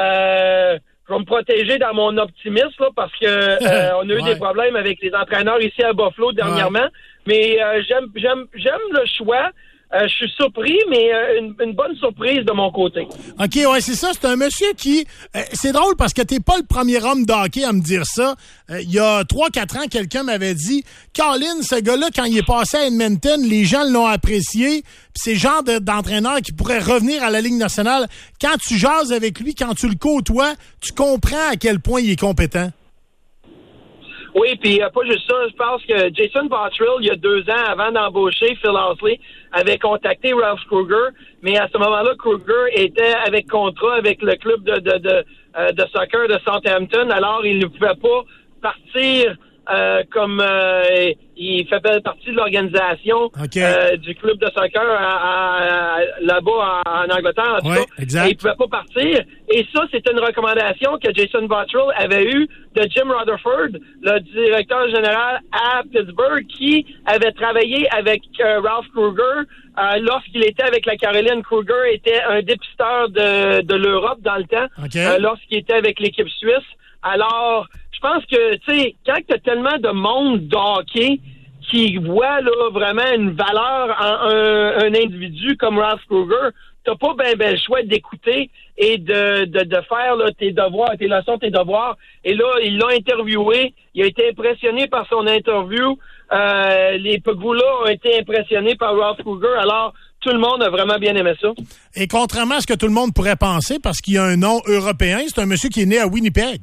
Euh, je vais me protéger dans mon optimisme là, parce que euh, on a eu ouais. des problèmes avec les entraîneurs ici à Buffalo dernièrement. Ouais. Mais euh, j'aime j'aime j'aime le choix. Euh, je suis surpris, mais euh, une, une bonne surprise de mon côté. OK, ouais, c'est ça. C'est un monsieur qui... Euh, c'est drôle parce que t'es pas le premier homme de hockey à me dire ça. Euh, il y a trois quatre ans, quelqu'un m'avait dit « Colin, ce gars-là, quand il est passé à Edmonton, les gens l'ont apprécié. » Puis c'est le genre de, d'entraîneur qui pourrait revenir à la Ligue nationale. Quand tu jases avec lui, quand tu le côtoies, tu comprends à quel point il est compétent. Oui, puis euh, pas juste ça. Je pense que Jason Botterill, il y a deux ans, avant d'embaucher Phil Housley, avait contacté Ralph Kruger, mais à ce moment-là, Kruger était avec contrat avec le club de de de, euh, de soccer de Southampton. Alors, il ne pouvait pas partir euh, comme euh, il fait partie de l'organisation okay. euh, du club de soccer à, à, là-bas en, en Angleterre. En ouais, tout cas. Exact. Et il pouvait pas partir. Et ça, c'était une recommandation que Jason Botterill avait eue de Jim Rutherford, le directeur général à Pittsburgh, qui avait travaillé avec euh, Ralph Kruger euh, lorsqu'il était avec la Caroline. Kruger était un dépisteur de, de l'Europe dans le temps, okay. euh, lorsqu'il était avec l'équipe suisse. Alors, je pense que, tu sais, quand tu as tellement de monde de hockey qui voit là vraiment une valeur en un, un individu comme Ralph Kruger, t'as pas ben ben le choix d'écouter et de, de, de faire là, tes devoirs, tes leçons, tes devoirs. Et là, il l'a interviewé. Il a été impressionné par son interview. Euh, les Pegula ont été impressionnés par Ralph Kruger. Alors, tout le monde a vraiment bien aimé ça. Et contrairement à ce que tout le monde pourrait penser, parce qu'il y a un nom européen, c'est un monsieur qui est né à Winnipeg.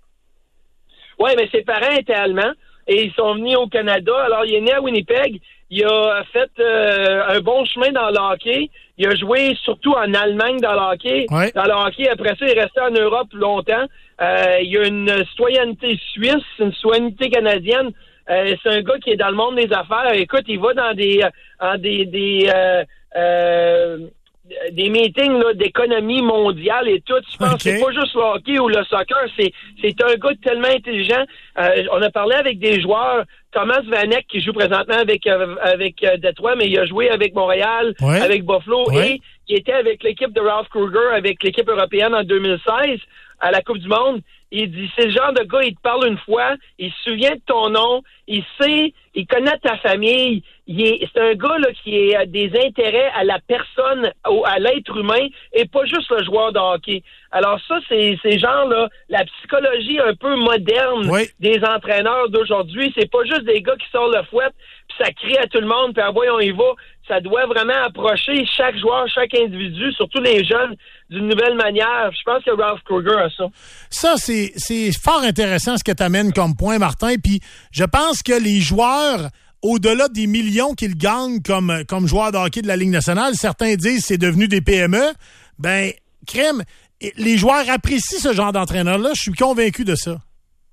Oui, mais ses parents étaient allemands et ils sont venus au Canada. Alors, il est né à Winnipeg. Il a fait euh, un bon chemin dans le hockey. Il a joué surtout en Allemagne dans le hockey. Ouais. Dans le hockey, après ça, il est resté en Europe longtemps. Euh, il a une citoyenneté suisse, une citoyenneté canadienne. Euh, c'est un gars qui est dans le monde des affaires. Écoute, il va dans des dans des des euh, euh, des meetings là, d'économie mondiale et tout. Je pense okay. que c'est pas juste le hockey ou le soccer. C'est c'est un gars tellement intelligent. Euh, on a parlé avec des joueurs. Thomas Vanek qui joue présentement avec euh, avec euh, Détroit, mais il a joué avec Montréal, ouais. avec Buffalo ouais. et il était avec l'équipe de Ralph Kruger, avec l'équipe européenne en deux mille seize à la Coupe du Monde. Il dit, c'est le genre de gars, il te parle une fois, il se souvient de ton nom, il sait, il connaît ta famille. Il est, c'est un gars là, qui a des intérêts à la personne, au, à l'être humain, et pas juste le joueur de hockey. Alors ça, c'est ces gens-là, la psychologie un peu moderne oui. des entraîneurs d'aujourd'hui, c'est pas juste des gars qui sortent le fouet, puis ça crie à tout le monde, puis ah, voyons, on y va. Ça doit vraiment approcher chaque joueur, chaque individu, surtout les jeunes, d'une nouvelle manière. Je pense que Ralph Kruger a ça. Ça, c'est, c'est fort intéressant ce que tu amènes comme point, Martin. Puis je pense que les joueurs, au-delà des millions qu'ils gagnent comme, comme joueurs de hockey de la Ligue nationale, certains disent que c'est devenu des P M E. Ben, crème, les joueurs apprécient ce genre d'entraîneur-là. Je suis convaincu de ça.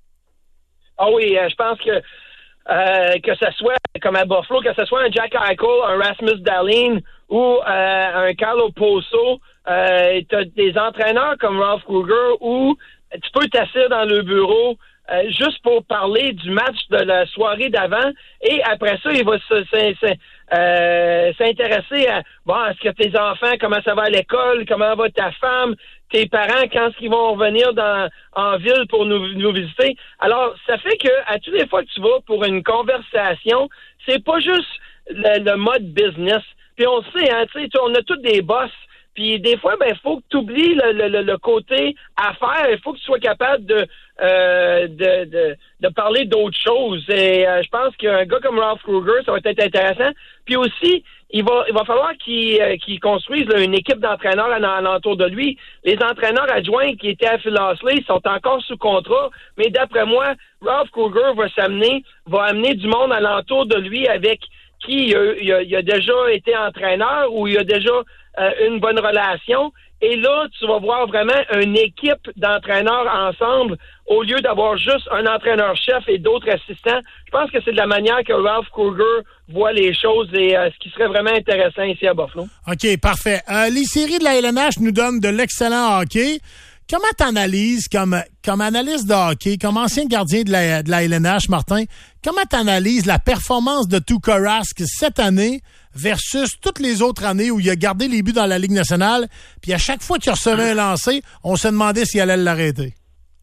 Ah oui, euh, je pense que Euh, que ce soit comme à Buffalo, que ce soit un Jack Eichel, un Rasmus Dahlin ou euh, un Carlo Poso, euh, t'as des entraîneurs comme Ralph Kruger où tu peux t'asseoir dans le bureau euh, juste pour parler du match de la soirée d'avant et après ça, il va se, se, se, euh, s'intéresser à bon, est-ce que tes enfants, comment ça va à l'école, comment va ta femme, tes parents, quand est-ce qu'ils vont revenir dans, en ville pour nous, nous visiter. Alors, ça fait que à toutes les fois que tu vas pour une conversation, c'est pas juste le, le mode business. Puis on sait, hein, tu sais, on a tous des boss. Puis des fois, ben, il faut que tu oublies le, le, le côté affaires. Il faut que tu sois capable de euh, de, de, de parler d'autres choses. Et euh, je pense qu'un gars comme Ralph Kruger, ça va être intéressant. Puis aussi, il va il va falloir qu'il, euh, qu'il construise là, une équipe d'entraîneurs alentour de lui. Les entraîneurs adjoints qui étaient à Phil Housley sont encore sous contrat, mais d'après moi, Ralph Kruger va s'amener, va amener du monde alentour de lui avec qui il a, il a, il a déjà été entraîneur ou il a déjà euh, une bonne relation. Et là, tu vas voir vraiment une équipe d'entraîneurs ensemble au lieu d'avoir juste un entraîneur-chef et d'autres assistants. Je pense que c'est de la manière que Ralph Kruger voit les choses et euh, ce qui serait vraiment intéressant ici à Buffalo. OK, parfait. Euh, les séries de la L N H nous donnent de l'excellent hockey. Comment t'analyses, comme, comme analyste de hockey, comme ancien gardien de la, de la L N H, Martin, comment t'analyses la performance de Tuukka Rask cette année versus toutes les autres années où il a gardé les buts dans la Ligue nationale, puis à chaque fois qu'il recevait un lancer, on se demandait s'il allait l'arrêter?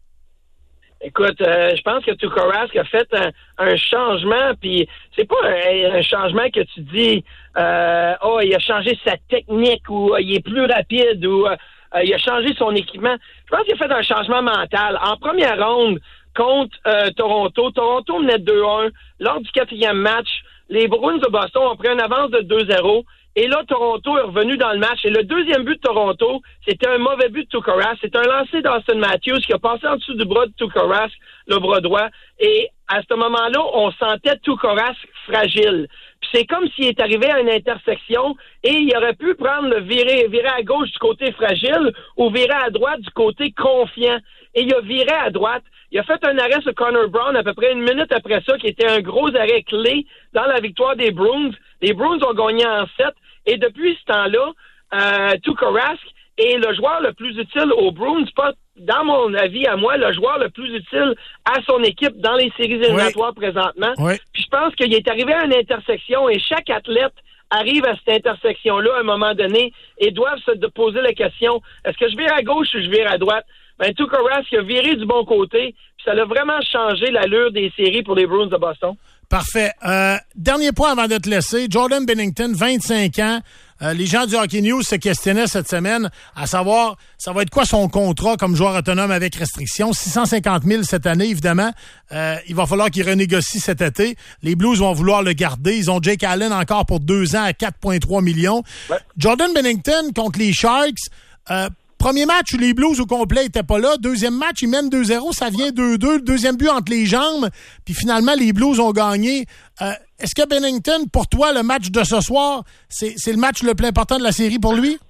Écoute, euh, je pense que Tuukka Rask a fait un, un changement, puis c'est pas un, un changement que tu dis euh, « Oh, il a changé sa technique » ou « Il est plus rapide » ou euh, Euh, il a changé son équipement. Je pense qu'il a fait un changement mental. En première ronde, contre euh, Toronto, Toronto menait deux un. Lors du quatrième match, les Bruins de Boston ont pris une avance de deux zéro. Et là, Toronto est revenu dans le match. Et le deuxième but de Toronto, c'était un mauvais but de Tuukka Rask. C'était un lancer d'Austin Matthews qui a passé en dessous du bras de Tuukka Rask, le bras droit. Et à ce moment-là, on sentait Tuukka Rask fragile. Puis c'est comme s'il est arrivé à une intersection et il aurait pu prendre le virer, virer à gauche du côté fragile ou virer à droite du côté confiant. Et il a viré à droite. Il a fait un arrêt sur Connor Brown à peu près une minute après ça, qui était un gros arrêt clé dans la victoire des Bruins. Les Bruins ont gagné en sept. Et depuis ce temps-là, euh, Tuukka Rask est le joueur le plus utile aux Bruins, pas, dans mon avis, à moi, le joueur le plus utile à son équipe dans les séries éliminatoires oui. présentement. Oui. Puis je pense qu'il est arrivé à une intersection et chaque athlète arrive à cette intersection-là à un moment donné et doivent se poser la question, est-ce que je vire à gauche ou je vire à droite? Ben, Tuukka Rask a viré du bon côté, puis ça a vraiment changé l'allure des séries pour les Bruins de Boston. Parfait. Euh, dernier point avant de te laisser. Jordan Binnington, vingt-cinq ans. Euh, les gens du Hockey News se questionnaient cette semaine à savoir, ça va être quoi son contrat comme joueur autonome avec restriction? six cent cinquante mille cette année, évidemment. Euh, il va falloir qu'il renégocie cet été. Les Blues vont vouloir le garder. Ils ont Jake Allen encore pour deux ans à quatre virgule trois millions. Ouais. Jordan Binnington contre les Sharks, euh, Premier match, les Blues au complet n'étaient pas là. Deuxième match, ils mènent deux zéro, ça vient deux deux. Le deuxième but entre les jambes, puis finalement, les Blues ont gagné. Euh, est-ce que Binnington, pour toi, le match de ce soir, c'est, c'est le match le plus important de la série pour lui?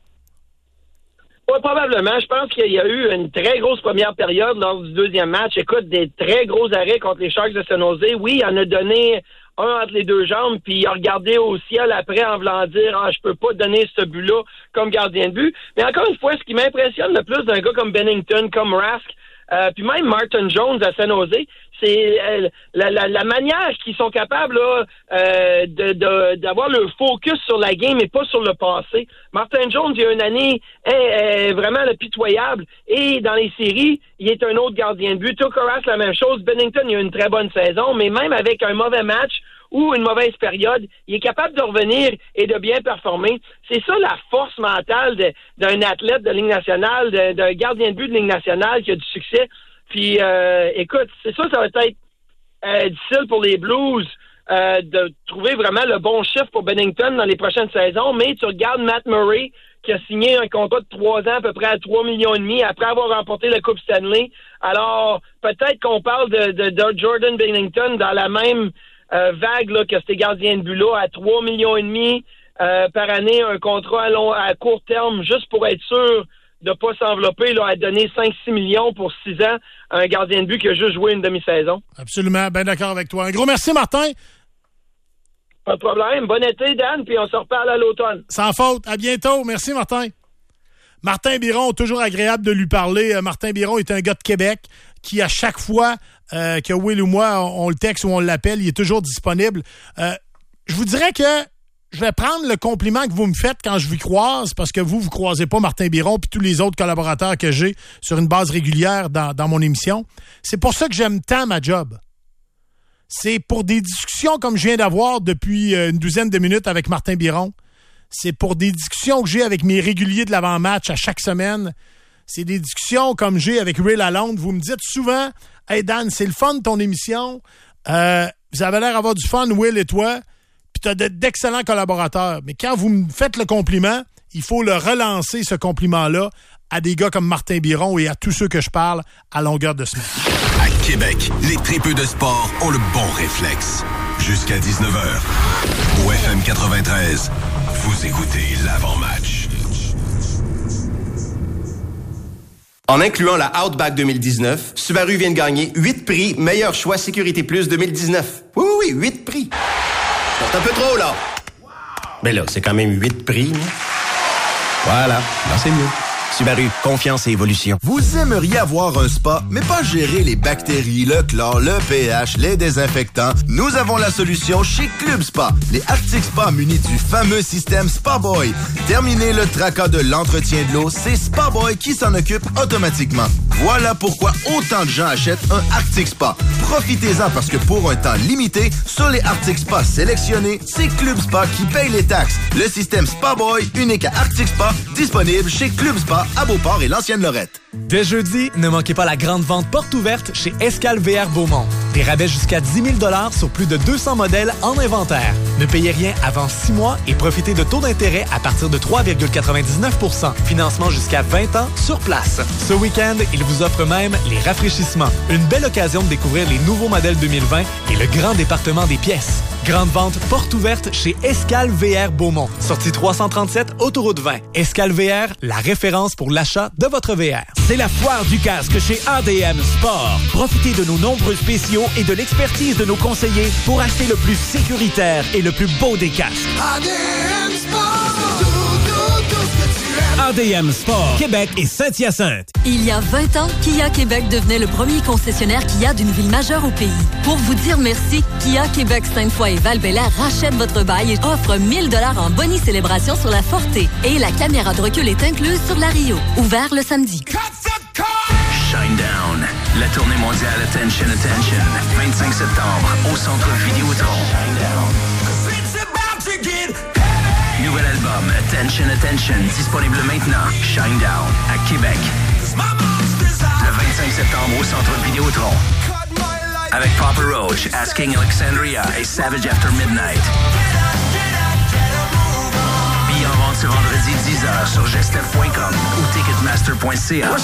Oui, probablement. Je pense qu'il y a eu une très grosse première période lors du deuxième match. Écoute, des très gros arrêts contre les Sharks de San Jose. Oui, il en a donné un entre les deux jambes, puis il a regardé au ciel après en voulant dire « Ah, je peux pas donner ce but-là comme gardien de but ». Mais encore une fois, ce qui m'impressionne le plus d'un gars comme Binnington, comme Rask, euh, puis même Martin Jones à San Jose, c'est euh, la, la, la manière qu'ils sont capables là, euh, de, de, d'avoir le focus sur la game et pas sur le passé. Martin Jones, il y a une année est, est vraiment le pitoyable. Et dans les séries, il est un autre gardien de but. Tuukka Rask, la même chose. Binnington, il a une très bonne saison, mais même avec un mauvais match ou une mauvaise période, il est capable de revenir et de bien performer. C'est ça la force mentale de, d'un athlète de Ligue nationale, de, d'un gardien de but de Ligue nationale qui a du succès. Puis, euh, écoute, c'est ça, ça va être euh, difficile pour les Blues euh, de trouver vraiment le bon chiffre pour Binnington dans les prochaines saisons, mais tu regardes Matt Murray, qui a signé un contrat de trois ans à peu près à trois millions et demi après avoir remporté la Coupe Stanley. Alors, peut-être qu'on parle de, de, de Jordan Binnington dans la même euh, vague là, que ces gardiens de but-là, à trois millions et demi euh, par année, un contrat à, long, à court terme, juste pour être sûr de pas s'envelopper, là, à donner cinq six millions pour six ans à un gardien de but qui a juste joué une demi-saison. Absolument, bien d'accord avec toi. Un gros merci, Martin. Pas de problème. Bon été, Dan, puis on se reparle à l'automne. Sans faute. À bientôt. Merci, Martin. Martin Biron, toujours agréable de lui parler. Euh, Martin Biron est un gars de Québec qui, à chaque fois euh, que Will ou moi, on, on le texte ou on l'appelle, il est toujours disponible. Euh, je vous dirais que je vais prendre le compliment que vous me faites quand je vous croise, parce que vous, vous croisez pas Martin Biron puis tous les autres collaborateurs que j'ai sur une base régulière dans, dans mon émission. C'est pour ça que j'aime tant ma job. C'est pour des discussions comme je viens d'avoir depuis une douzaine de minutes avec Martin Biron. C'est pour des discussions que j'ai avec mes réguliers de l'avant-match à chaque semaine. C'est des discussions comme j'ai avec Ray Lalonde. Vous me dites souvent « Hey Dan, c'est le fun de ton émission. Euh, vous avez l'air d'avoir du fun, Will et toi. » Puis tu as d'excellents collaborateurs. Mais quand vous me faites le compliment, il faut le relancer, ce compliment-là, à des gars comme Martin Biron et à tous ceux que je parle à longueur de semaine. À Québec, les tripeux de sport ont le bon réflexe. Jusqu'à dix-neuf heures, au F M quatre-vingt-treize, vous écoutez l'avant-match. En incluant la Outback deux mille dix-neuf, Subaru vient de gagner huit prix Meilleur choix Sécurité Plus deux mille dix-neuf. Oui, oui, oui, huit prix. C'est un peu trop, là. Mais là, c'est quand même huit prix. Là. Voilà, là, c'est mieux. Subaru, confiance et évolution. Vous aimeriez avoir un spa, mais pas gérer les bactéries, le chlore, le pH, les désinfectants? Nous avons la solution chez Club Spa. Les Arctic Spa munis du fameux système Spa Boy. Terminez le tracas de l'entretien de l'eau, c'est Spa Boy qui s'en occupe automatiquement. Voilà pourquoi autant de gens achètent un Arctic Spa. Profitez-en parce que pour un temps limité, sur les Arctic Spa sélectionnés, c'est Club Spa qui paye les taxes. Le système Spa Boy, unique à Arctic Spa, disponible chez Club Spa à Beauport et Lancienne-Lorette. Dès jeudi, ne manquez pas la grande vente porte ouverte chez Escale V R Beaumont. Des rabais jusqu'à dix mille dollars sur plus de deux cents modèles en inventaire. Ne payez rien avant six mois et profitez de taux d'intérêt à partir de trois virgule quatre-vingt-dix-neuf pour cent. Financement jusqu'à vingt ans sur place. Ce week-end, il vous offre même les rafraîchissements. Une belle occasion de découvrir les nouveaux modèles deux mille vingt et le grand département des pièces. Grande vente porte ouverte chez Escale V R Beaumont. Sortie trois cent trente-sept, autoroute vingt. Escale V R, la référence pour l'achat de votre V R. C'est la foire du casque chez A D M Sport. Profitez de nos nombreux spéciaux et de l'expertise de nos conseillers pour acheter le plus sécuritaire et le plus beau des casques. A D M Sport, tout, tout, tout ce que tu aimes. A D M Sport, Québec et Saint-Hyacinthe. Il y a vingt ans, Kia Québec devenait le premier concessionnaire Kia d'une ville majeure au pays. Pour vous dire merci, Kia Québec Sainte-Foy et Val-Bélair rachète votre bail et offre mille dollars en boni célébration sur la Forte. Et la caméra de recul est incluse sur la Rio. Ouvert le samedi. Shine Down, la tournée mondiale Attention Attention, vingt-cinq septembre au Centre Vidéotron. Nouvel album Attention Attention, disponible maintenant. Shine Down, à Québec. Le vingt-cinq septembre au Centre Vidéotron. Avec Papa Roach, Asking Alexandria et Savage After Midnight. Billets en vente ce vendredi dix heures sur gestev point com ou ticketmaster point com. point c a.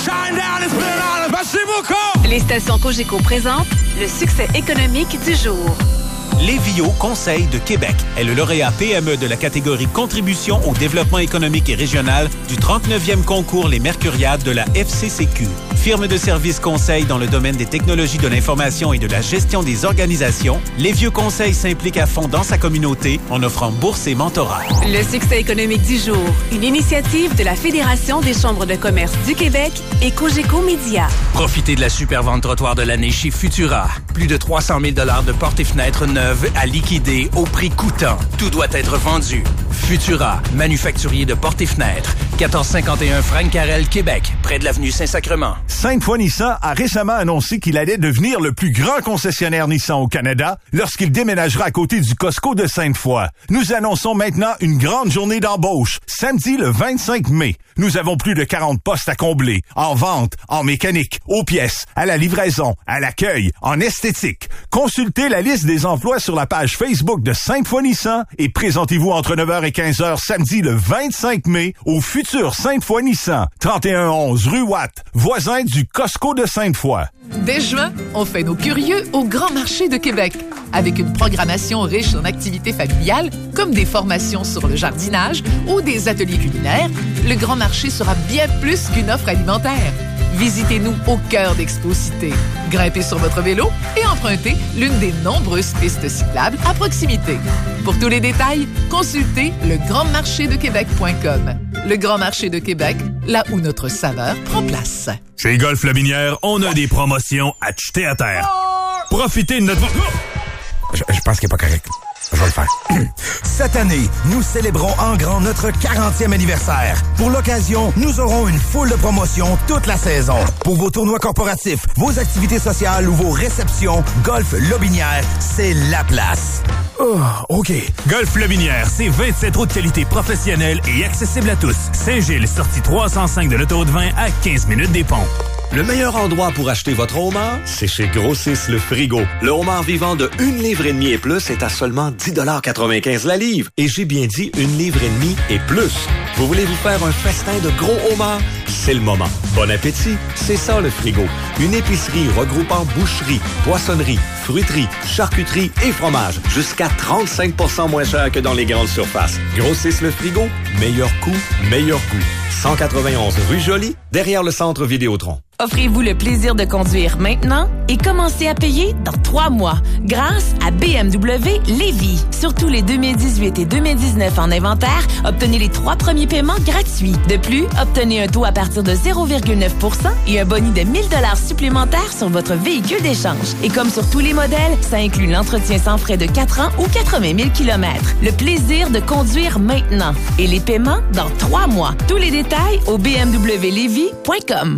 Merci beaucoup! Les stations Cogeco présentent le succès économique du jour. Lévio Conseil de Québec est le lauréat P M E de la catégorie Contribution au développement économique et régional du trente-neuvième concours Les Mercuriades de la F C C Q. Firme de services conseil dans le domaine des technologies de l'information et de la gestion des organisations, Lévio Conseil s'implique à fond dans sa communauté en offrant bourse et mentorat. Le succès économique du jour, une initiative de la Fédération des chambres de commerce du Québec et Cogeco Média. Profitez de la super vente trottoir de l'année chez Futura. Plus de trois cent mille dollars de portes et fenêtres neuves à liquider au prix coûtant. Tout doit être vendu. Futura, manufacturier de portes et fenêtres. quatorze cinquante et un Frank Carrel, Québec, près de l'avenue Saint-Sacrement. Sainte-Foy Nissan a récemment annoncé qu'il allait devenir le plus grand concessionnaire Nissan au Canada lorsqu'il déménagera à côté du Costco de Sainte-Foy. Nous annonçons maintenant une grande journée d'embauche, samedi le vingt-cinq mai. Nous avons plus de quarante postes à combler, en vente, en mécanique, aux pièces, à la livraison, à l'accueil, en esthétique. Consultez la liste des emplois sur la page Facebook de Sainte-Foy Nissan et présentez-vous entre neuf heures et quinze heures samedi le vingt-cinq mai au futur Sainte-Foy Nissan, trente et un onze rue Watt, voisin du Costco de Sainte-Foy. Dès juin, on fait nos curieux au Grand Marché de Québec. Avec une programmation riche en activités familiales, comme des formations sur le jardinage ou des ateliers culinaires, le Grand Marché sera bien plus qu'une offre alimentaire. Visitez-nous au cœur d'Expo-Cité. Grimpez sur votre vélo et empruntez l'une des nombreuses pistes cyclables à proximité. Pour tous les détails, consultez le grand marché de québec point com. Le Grand Marché de Québec, là où notre saveur prend place. Chez Golf Lobinière, on a des promotions à te jeter à terre. Profitez de notre... Je, je pense qu'il n'est pas correct. Je vais le faire. Cette année, nous célébrons en grand notre quarantième anniversaire. Pour l'occasion, nous aurons une foule de promotions toute la saison. Pour vos tournois corporatifs, vos activités sociales ou vos réceptions, Golf Lobinière, c'est la place. Oh, OK. Golf Lobinière, c'est vingt-sept roues de qualité professionnelle et accessible à tous. Saint-Gilles, sortie trois cent cinq de l'autoroute vingt à quinze minutes des ponts. Le meilleur endroit pour acheter votre homard, c'est chez Grossis le Frigo. Le homard vivant de une livre et demie et plus est à seulement dix dollars quatre-vingt-quinze la livre. Et j'ai bien dit une livre et demie et plus. Vous voulez vous faire un festin de gros homards? C'est le moment. Bon appétit, c'est ça le Frigo. Une épicerie regroupant boucherie, poissonnerie, fruiterie, charcuterie et fromage. Jusqu'à trente-cinq pour cent moins cher que dans les grandes surfaces. Grossis le Frigo, meilleur coût, meilleur goût. cent quatre-vingt-onze rue Joly, derrière le centre Vidéotron. Offrez-vous le plaisir de conduire maintenant et commencez à payer dans trois mois grâce à B M W Lévis. Surtout les deux mille dix-huit et deux mille dix-neuf en inventaire, obtenez les trois premiers paiements gratuits. De plus, obtenez un taux à partir de zéro virgule neuf pour cent et un boni de mille dollars supplémentaires sur votre véhicule d'échange. Et comme sur tous les modèles, ça inclut l'entretien sans frais de quatre ans ou quatre-vingt mille kilomètres. Le plaisir de conduire maintenant et les paiements dans trois mois. Tous les détails au b m w lévis point com.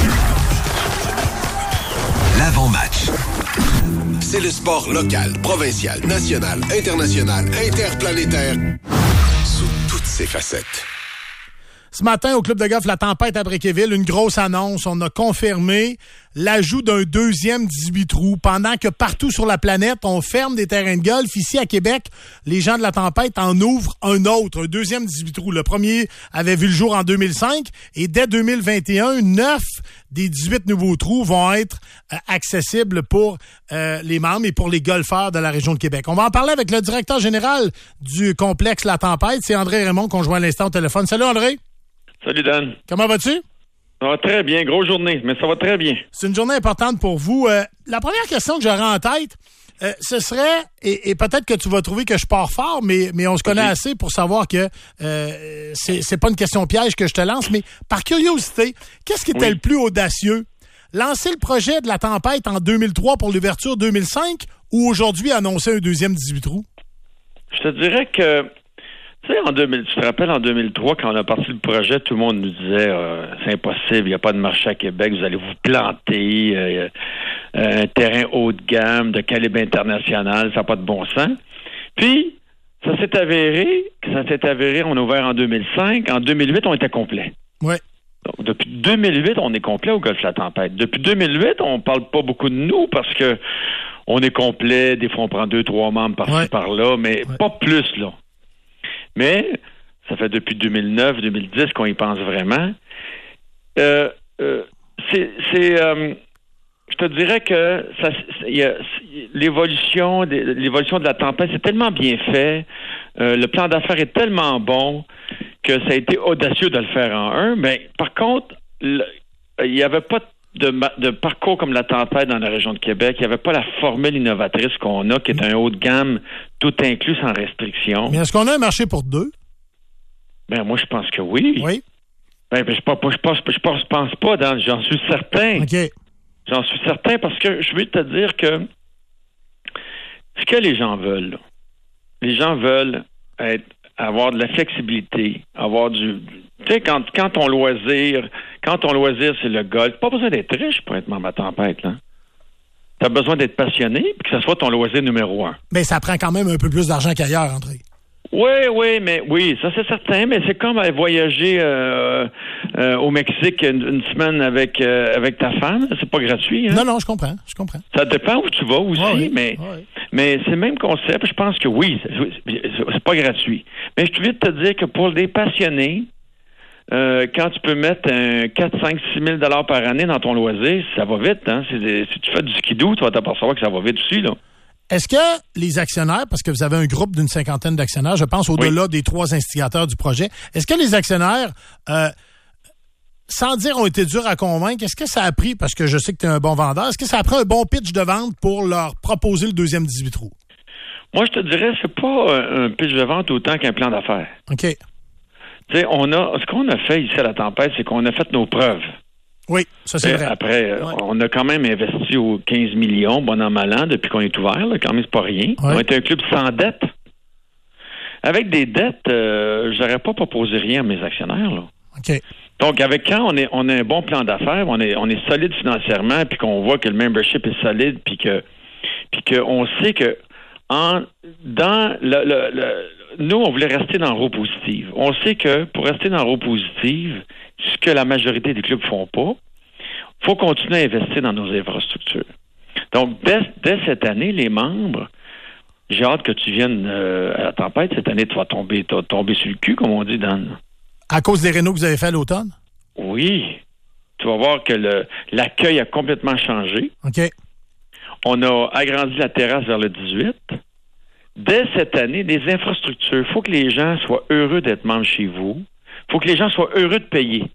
L'avant-match. C'est le sport local, provincial, national, international, interplanétaire, sous toutes ses facettes. Ce matin, au Club de golf La Tempête à Bréquéville, une grosse annonce. On a confirmé l'ajout d'un deuxième dix-huit trous. Pendant que partout sur la planète, on ferme des terrains de golf, ici à Québec, les gens de La Tempête en ouvrent un autre, un deuxième dix-huit trous. Le premier avait vu le jour en deux mille cinq et dès deux mille vingt et un, neuf des dix-huit nouveaux trous vont être euh, accessibles pour euh, les membres et pour les golfeurs de la région de Québec. On va en parler avec le directeur général du complexe La Tempête. C'est André Raymond qu'on joint à l'instant au téléphone. Salut André. Salut Dan. Comment vas-tu? Ça va très bien, grosse journée, mais ça va très bien. C'est une journée importante pour vous. Euh, la première question que j'aurais en tête, euh, ce serait, et, et peut-être que tu vas trouver que je pars fort, mais, mais on se connaît oui. assez pour savoir que euh, c'est, c'est pas une question piège que je te lance, mais par curiosité, qu'est-ce qui était oui. le plus audacieux? Lancer le projet de La Tempête en deux mille trois pour l'ouverture deux mille cinq ou aujourd'hui annoncer un deuxième dix-huit trous? Je te dirais que tu sais, en deux mille, tu te rappelles, en deux mille trois, quand on a parti le projet, tout le monde nous disait euh, c'est impossible, il n'y a pas de marché à Québec, vous allez vous planter, euh, euh, un terrain haut de gamme, de calibre international, ça n'a pas de bon sens. Puis, ça s'est avéré, ça s'est avéré, on a ouvert en deux mille cinq, en deux mille huit, on était complet. Oui. Donc, depuis deux mille huit, on est complet au Golf La Tempête. Depuis deux mille huit, on parle pas beaucoup de nous parce que on est complet, des fois on prend deux, trois membres par-ci, ouais. par-là, mais ouais. pas plus, là. Mais ça fait depuis deux mille neuf, deux mille dix qu'on y pense vraiment. Euh, c'est, c'est euh, je te dirais que ça, y a, l'évolution, de, l'évolution de la tempête, c'est tellement bien fait. Euh, le plan d'affaires est tellement bon que ça a été audacieux de le faire en un. Mais par contre, le, il n'y avait pas de, de parcours comme la tempête dans la région de Québec. Il n'y avait pas la formule innovatrice qu'on a, qui est un haut de gamme, tout inclus sans restriction. Mais est-ce qu'on a un marché pour deux? Ben moi, je pense que oui. Oui. Ben, je pense, je pense, je pense, je pense pas, dans, j'en suis certain. OK. J'en suis certain parce que je veux te dire que ce que les gens veulent, là, les gens veulent être, avoir de la flexibilité, avoir du... Tu sais, quand, quand ton loisir, quand ton loisir, c'est le golf, pas besoin d'être riche pour être membre à tempête, là. T'as besoin d'être passionné, puis que ce soit ton loisir numéro un. Mais ça prend quand même un peu plus d'argent qu'ailleurs, André. Oui, oui, mais oui, ça c'est certain, mais c'est comme aller voyager euh, euh, au Mexique une, une semaine avec euh, avec ta femme, c'est pas gratuit. Hein? Non, non, je comprends, je comprends. Ça dépend où tu vas aussi, ouais, oui, mais ouais. mais c'est le même concept. Je pense que oui, c'est, c'est pas gratuit. Mais je te veux te dire que pour des passionnés, euh, quand tu peux mettre un quatre, cinq, six mille dollars par année dans ton loisir, ça va vite. Hein? Si, si tu fais du skidoo, tu vas t'apercevoir que ça va vite aussi, là. Est-ce que les actionnaires, parce que vous avez un groupe d'une cinquantaine d'actionnaires, je pense au-delà oui. des trois instigateurs du projet, est-ce que les actionnaires, euh, sans dire ont été durs à convaincre, est-ce que ça a pris, parce que je sais que tu es un bon vendeur, est-ce que ça a pris un bon pitch de vente pour leur proposer le deuxième dix-huit trous? Moi, je te dirais, c'est pas un pitch de vente autant qu'un plan d'affaires. OK. Tu sais, on a, ce qu'on a fait ici à la tempête, c'est qu'on a fait nos preuves. Oui, ça c'est vrai. Après, ouais. on a quand même investi aux quinze millions, bon an, mal an, depuis qu'on est ouvert. Là, quand même, c'est pas rien. Ouais. On est un club sans dette. Avec des dettes, euh, j'aurais pas proposé rien à mes actionnaires. Là. OK. Donc, avec quand on est, on a un bon plan d'affaires, on est, on est solide financièrement, puis qu'on voit que le membership est solide, puis que, puis qu'on sait que en, dans le, le, le, nous, on voulait rester dans la roue positive. On sait que pour rester dans la roue positive, ce que la majorité des clubs font pas, il faut continuer à investir dans nos infrastructures. Donc, dès, dès cette année, les membres, j'ai hâte que tu viennes euh, à la tempête. Cette année, tu vas tomber, tu vas tomber sur le cul, comme on dit, Dan. À cause des rénaux que vous avez fait à l'automne? Oui. Tu vas voir que le, l'accueil a complètement changé. OK. On a agrandi la terrasse vers le dix-huit. Dès cette année, des infrastructures. Il faut que les gens soient heureux d'être membres chez vous. Il faut que les gens soient heureux de payer.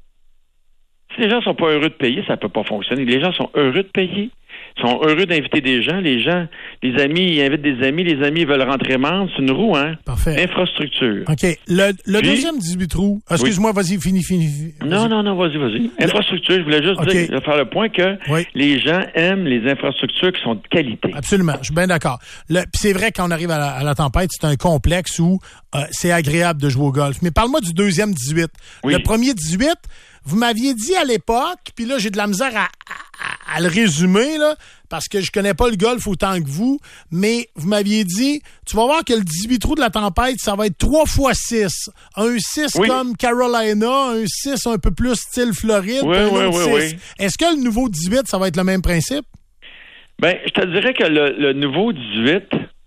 Si les gens ne sont pas heureux de payer, ça ne peut pas fonctionner. Les gens sont heureux de payer. Ils sont heureux d'inviter des gens. Les gens, les amis, ils invitent des amis. Les amis veulent rentrer membres. C'est une roue, hein? Parfait. Infrastructure. OK. Le, le Puis, deuxième dix-huit trous. Excuse-moi, oui. vas-y, fini, fini. Vas-y. Non, non, non, vas-y, vas-y. Infrastructure, je voulais juste okay. dire, faire le point que oui. les gens aiment les infrastructures qui sont de qualité. Absolument. Je suis bien d'accord. Le, puis c'est vrai, quand on arrive à la, à la tempête, c'est un complexe où euh, c'est agréable de jouer au golf. Mais parle-moi du deuxième dix-huit. Oui. Le premier dix-huit, vous m'aviez dit à l'époque, puis là, j'ai de la misère à, à, à le résumer, là, parce que je connais pas le golf autant que vous, mais vous m'aviez dit, tu vas voir que le dix-huit trous de la tempête, ça va être trois fois six. Un six oui. comme Carolina, un six un peu plus style Floride, oui, un oui, autre oui, six. Oui. Est-ce que le nouveau dix-huit, ça va être le même principe? Ben, je te dirais que le, le nouveau dix-huit...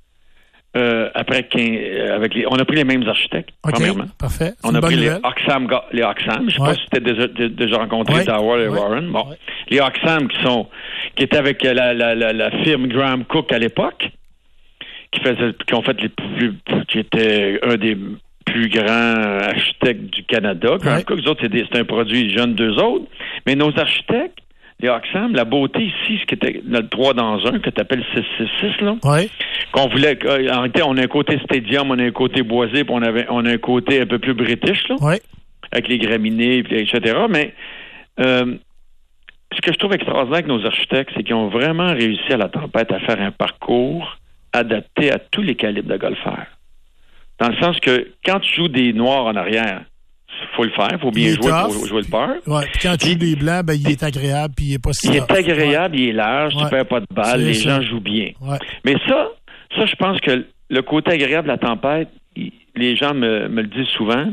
Euh, après quinze, avec les, on a pris les mêmes architectes, okay, premièrement. Parfait. On a pris les Oxam, les Oxam. Je sais ouais. pas si tu as déjà, déjà rencontré ouais. Tower et ouais. Warren. Bon, ouais. les Oxam qui sont, qui étaient avec la, la, la, la firme Graham Cook à l'époque, qui faisait, qui ont fait les plus, qui était un des plus grands architectes du Canada. Graham ouais. Cook, les autres, c'est, des, c'est un produit jeune d'eux autres. Mais nos architectes, les Oxam, la beauté ici, ce qui était notre trois dans un, que tu appelles six six six, là. Oui. Qu'on voulait, en réalité, on a un côté stadium, on a un côté boisé, puis on avait, on a un côté un peu plus british, là. Oui. Avec les graminées, et cetera. Mais, euh, ce que je trouve extraordinaire avec nos architectes, c'est qu'ils ont vraiment réussi à la tempête à faire un parcours adapté à tous les calibres de golfeurs. Dans le sens que, quand tu joues des noirs en arrière, faut le faire, il faut bien jouer tough. Pour jouer le par. Ouais, puis quand tu joues des blancs, ben, il est agréable, puis il est pas si Il tough. est agréable, ouais. il est large, ouais. tu perds pas de balle, c'est les ça. gens jouent bien. Ouais. Mais ça, ça, je pense que le côté agréable de la tempête, il, les gens me, me le disent souvent,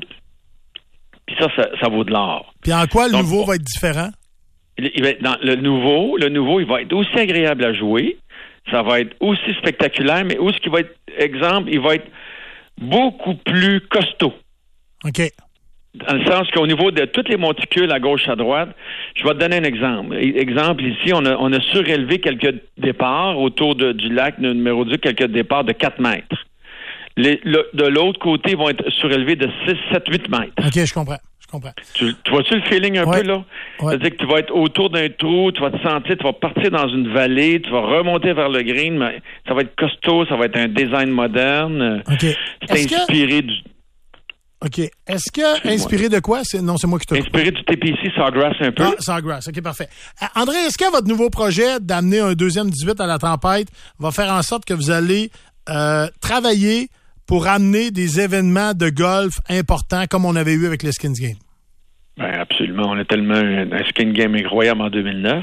puis ça, ça, ça vaut de l'or. Puis en quoi le Donc, nouveau va être différent? Il, il va être dans le nouveau, le nouveau, il va être aussi agréable à jouer, ça va être aussi spectaculaire, mais où ce qui va être, exemple, il va être beaucoup plus costaud. OK. Dans le sens qu'au niveau de toutes les monticules à gauche, à droite, je vais te donner un exemple. Exemple, ici, on a, on a surélevé quelques départs autour de, du lac numéro deux, quelques départs de quatre mètres. Les, le, de l'autre côté, ils vont être surélevés de six, sept, huit mètres. OK, je comprends. Je comprends. Tu, tu vois-tu le feeling un ouais. peu, là? Ouais. C'est-à-dire que tu vas être autour d'un trou, tu vas te sentir, tu vas partir dans une vallée, tu vas remonter vers le green, mais ça va être costaud, ça va être un design moderne. OK. C'est Est-ce inspiré que... du... OK. Est-ce que, inspiré de quoi? C'est... Non, c'est moi qui te Inspiré du T P C Sawgrass un peu. Ah, Sawgrass, OK, parfait. Euh, André, est-ce que votre nouveau projet d'amener un deuxième dix-huit à la tempête va faire en sorte que vous allez euh, travailler pour amener des événements de golf importants comme on avait eu avec le Skins Game? Ben absolument. On a tellement un, un Skin Game incroyable en deux mille neuf.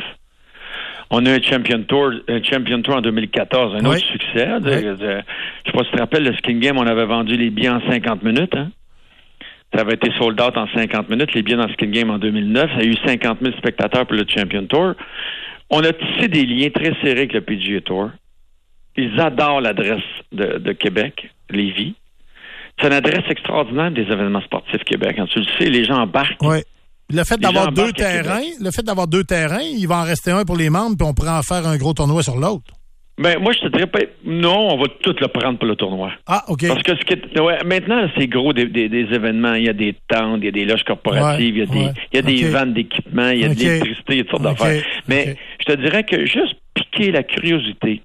On a un Champion Tour, un Champion Tour en deux mille quatorze, un oui. autre succès. Oui. Je ne sais pas si tu te rappelles, le Skin Game, on avait vendu les billets en cinquante minutes. Hein? Ça avait été sold out en cinquante minutes, les billets dans le Skin Game en deux mille neuf. Ça a eu cinquante mille spectateurs pour le Champion Tour. On a tissé des liens très serrés avec le P G A Tour. Ils adorent l'adresse de, de Québec, Lévis. C'est une adresse extraordinaire des événements sportifs Québec. Quand tu le sais, les gens embarquent. Oui. Le fait d'avoir deux terrains, le fait d'avoir deux terrains, il va en rester un pour les membres, puis on pourrait en faire un gros tournoi sur l'autre. Ben moi, je te dirais pas. Non, on va tout le prendre pour le tournoi. Ah, OK. Parce que ce qui est, ouais, maintenant, c'est gros des, des, des événements. Il y a des tentes, il y a des loges corporatives, ouais, il y a des, ouais. il y a des okay. ventes d'équipements, il y a okay. de l'électricité, il y a toutes sortes okay. d'affaires. Mais okay. je te dirais que juste piquer la curiosité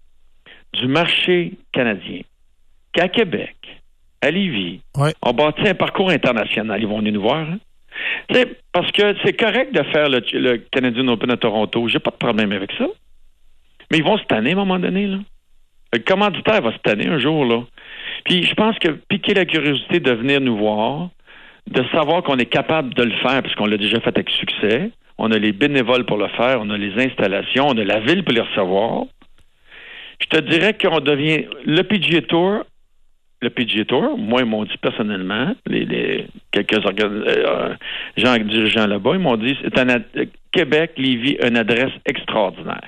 du marché canadien, qu'à Québec, à Lévis, ouais. on bâtit un parcours international. Ils vont venir nous voir. Hein? T'sais, parce que c'est correct de faire le, le Canadian Open à Toronto. J'ai pas de problème avec ça. Mais ils vont se tanner à un moment donné. Là. Le commanditaire va se tanner un jour. Là. Puis je pense que piquer la curiosité de venir nous voir, de savoir qu'on est capable de le faire, parce qu'on l'a déjà fait avec succès. On a les bénévoles pour le faire, on a les installations, on a la ville pour les recevoir. Je te dirais qu'on devient le P G A Tour, le P G A Tour, moi, ils m'ont dit personnellement, les, les quelques organ- euh, gens dirigeants là-bas, ils m'ont dit, c'est un ad- Québec, Lévis, une adresse extraordinaire.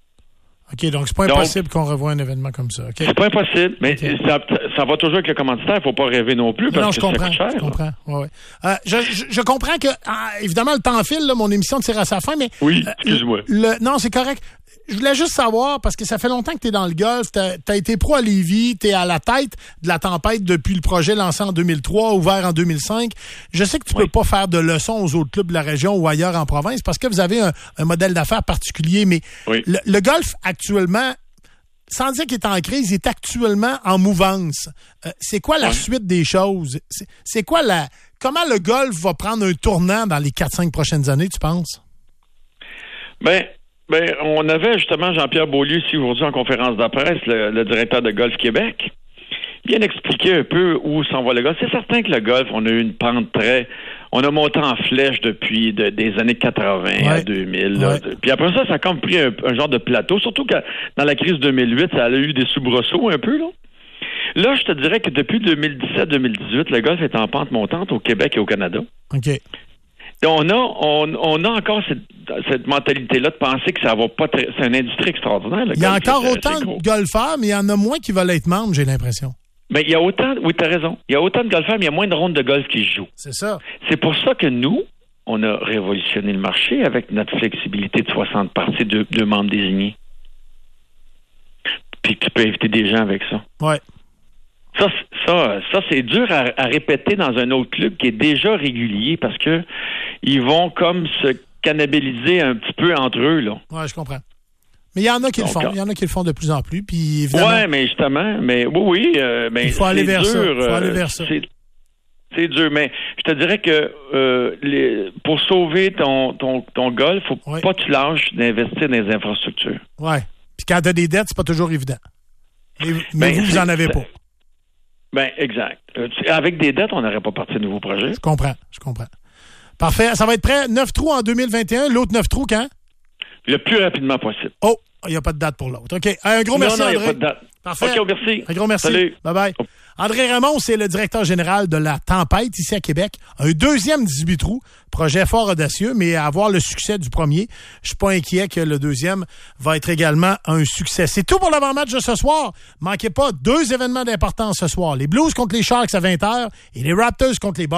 OK, donc c'est pas donc, impossible qu'on revoie un événement comme ça. Okay? C'est pas impossible, mais okay. ça, ça va toujours avec le commanditaire, il faut pas rêver non plus, parce non, que je comprends, ça coûte cher. Je comprends, ouais, ouais. Euh, je, je, je comprends que, ah, évidemment, le temps file, là, mon émission tire à sa fin, mais... Oui, excuse-moi. Euh, le, non, c'est correct. Je voulais juste savoir, parce que ça fait longtemps que tu es dans le golf, tu as été pro à Lévis, tu es à la tête de la tempête depuis le projet lancé en deux mille trois, ouvert en deux mille cinq. Je sais que tu oui. peux pas faire de leçons aux autres clubs de la région ou ailleurs en province parce que vous avez un, un modèle d'affaires particulier, mais oui. le, le golf actuellement, sans dire qu'il est en crise, il est actuellement en mouvance. Euh, c'est quoi la oui. suite des choses? C'est, c'est quoi la... Comment le golf va prendre un tournant dans les quatre cinq prochaines années, tu penses? Ben... Ben, on avait justement Jean-Pierre Beaulieu ici aujourd'hui en conférence de presse, le, le directeur de Golf Québec. Il vient expliquer un peu où s'en va le golf. C'est certain que le golf, on a eu une pente très... On a monté en flèche depuis de, des années quatre-vingts ouais. à deux mille. Là. Ouais. Puis après ça, ça a comme pris un, un genre de plateau. Surtout que dans la crise deux mille huit, ça a eu des soubresauts un peu, là. Là, je te dirais que depuis deux mille dix-sept deux mille dix-huit, le golf est en pente montante au Québec et au Canada. OK. On a, on, on a encore cette, cette mentalité-là de penser que ça va pas très, c'est une industrie extraordinaire. Il y a encore autant de golfeurs, mais il y en a moins qui veulent être membres, j'ai l'impression. Mais il y a autant, oui, t'as raison. Il y a autant de golfeurs, mais il y a moins de rondes de golf qui se jouent. C'est ça. C'est pour ça que nous, on a révolutionné le marché avec notre flexibilité de soixante parties, deux, deux membres désignés. Puis tu peux inviter des gens avec ça. Ouais. Ça, ça, ça, c'est dur à, à répéter dans un autre club qui est déjà régulier parce que ils vont comme se cannibaliser un petit peu entre eux, là. Ouais, je comprends. Mais il y en a qui Donc, le font. Il y en a qui le font de plus en plus. Puis évidemment. Ouais, mais justement, mais oui, oui. Euh, mais il faut aller vers dur, ça. Il faut aller vers euh, ça. C'est, c'est dur, mais je te dirais que euh, les, pour sauver ton, ton, ton golf, faut ouais. pas que tu lâches d'investir dans les infrastructures. Ouais. Puis quand tu as des dettes, c'est pas toujours évident. Mais, mais ben, vous, vous en avez pas. Ben, exact. Euh, avec des dettes, on n'aurait pas parti de nouveaux projets. Je comprends, je comprends. Parfait. Ça va être prêt. neuf trous en deux mille vingt et un. L'autre neuf trous quand? Le plus rapidement possible. Oh, il n'y a pas de date pour l'autre. OK. Un gros merci, non, non, André. Il n'y a pas de date. Parfait. OK, merci. Un gros merci. Salut. Bye-bye. Oh. André Ramon, c'est le directeur général de la Tempête ici à Québec. Un deuxième dix-huit trous. Projet fort audacieux, mais à avoir le succès du premier, je suis pas inquiet que le deuxième va être également un succès. C'est tout pour l'avant-match de ce soir. Manquez pas deux événements d'importance ce soir. Les Blues contre les Sharks à vingt heures et les Raptors contre les Bucks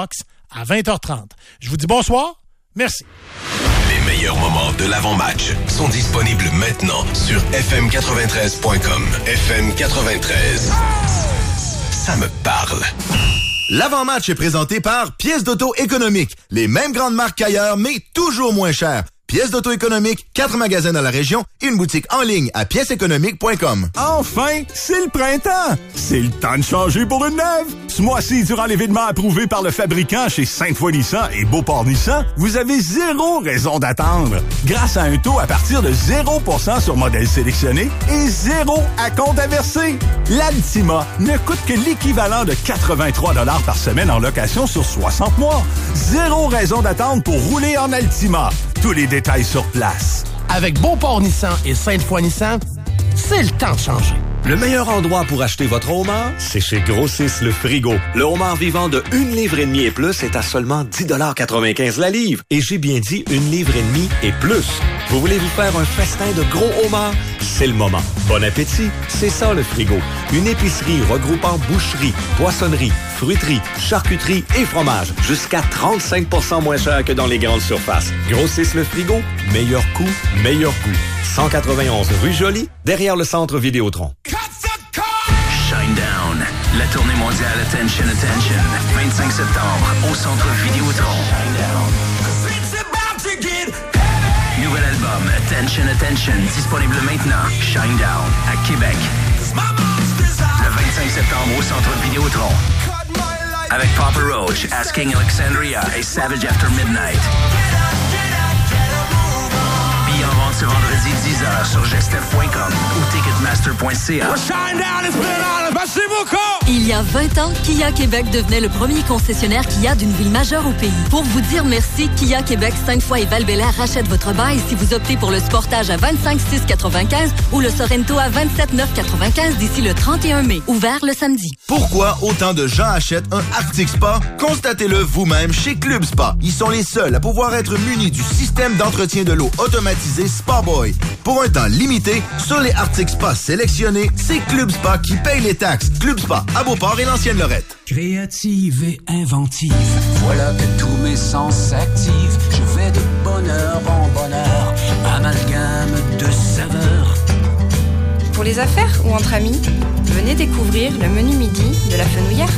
à vingt heures trente. Je vous dis bonsoir. Merci. Les meilleurs moments de l'avant-match sont disponibles maintenant sur f m quatre-vingt-treize point com. F M quatre-vingt-treize, ça me parle. L'avant-match est présenté par Pièces d'auto économiques. Les mêmes grandes marques qu'ailleurs, mais toujours moins chères. Pièces d'auto économiques, quatre magasins dans la région et une boutique en ligne à pièces économiques point com. Enfin, c'est le printemps! C'est le temps de changer pour une neuve! Ce mois-ci, durant l'événement approuvé par le fabricant chez Sainte-Foy Nissan et Beauport Nissan, vous avez zéro raison d'attendre. Grâce à un taux à partir de zéro pour cent sur modèle sélectionné et zéro à compte à verser. L'Altima ne coûte que l'équivalent de quatre-vingt-trois dollars par semaine en location sur soixante mois. Zéro raison d'attendre pour rouler en Altima. Tous les détails sur place. Avec Beauport Nissan et Sainte-Foy Nissan, c'est le temps de changer. Le meilleur endroit pour acheter votre homard, c'est chez Grossis le Frigo. Le homard vivant de une livre et demie et plus est à seulement dix dollars quatre-vingt-quinze la livre. Et j'ai bien dit une livre et demie et plus. Vous voulez vous faire un festin de gros homards? C'est le moment. Bon appétit, c'est ça le Frigo. Une épicerie regroupant boucherie, poissonnerie, fruiterie, charcuterie et fromage. Jusqu'à trente-cinq pour cent moins cher que dans les grandes surfaces. Grossis le Frigo, meilleur coût, meilleur goût. cent quatre-vingt-onze rue Joly, derrière le centre Vidéotron. Shinedown, la tournée mondiale Attention Attention, vingt-cinq septembre, au centre Vidéotron. Nouvel album Attention Attention, disponible maintenant. Shinedown, à Québec. Le vingt-cinq septembre, au centre Vidéotron. Avec Papa Roach, Asking Alexandria et Savage After Midnight. Billets en vente ce vendredi dix heures sur gestev point com ou ticketmaster point c a. Il y a vingt ans, Kia Québec devenait le premier concessionnaire Kia d'une ville majeure au pays. Pour vous dire merci, Kia Québec Sainte-Foy et Val-Bélair rachète votre bail si vous optez pour le Sportage à vingt-cinq mille six cent quatre-vingt-quinze ou le Sorento à vingt-sept mille neuf cent quatre-vingt-quinze d'ici le trente et un mai. Ouvert le samedi. Pourquoi autant de gens achètent un Arctic Spa? Constatez-le vous-même chez Club Spa. Ils sont les seuls à pouvoir être munis du système d'entretien de l'eau automatisé Spa-Boy. Pour un temps limité, sur les Arctic Spa sélectionnés, c'est Club Spa qui paye les taxes. Club Spa à Beauport et l'ancienne Lorette. Créative et inventive, voilà que tous mes sens s'activent. Je vais de bonheur en bonheur, amalgame de saveurs. Pour les affaires ou entre amis, venez découvrir le menu midi de la Fenouillère.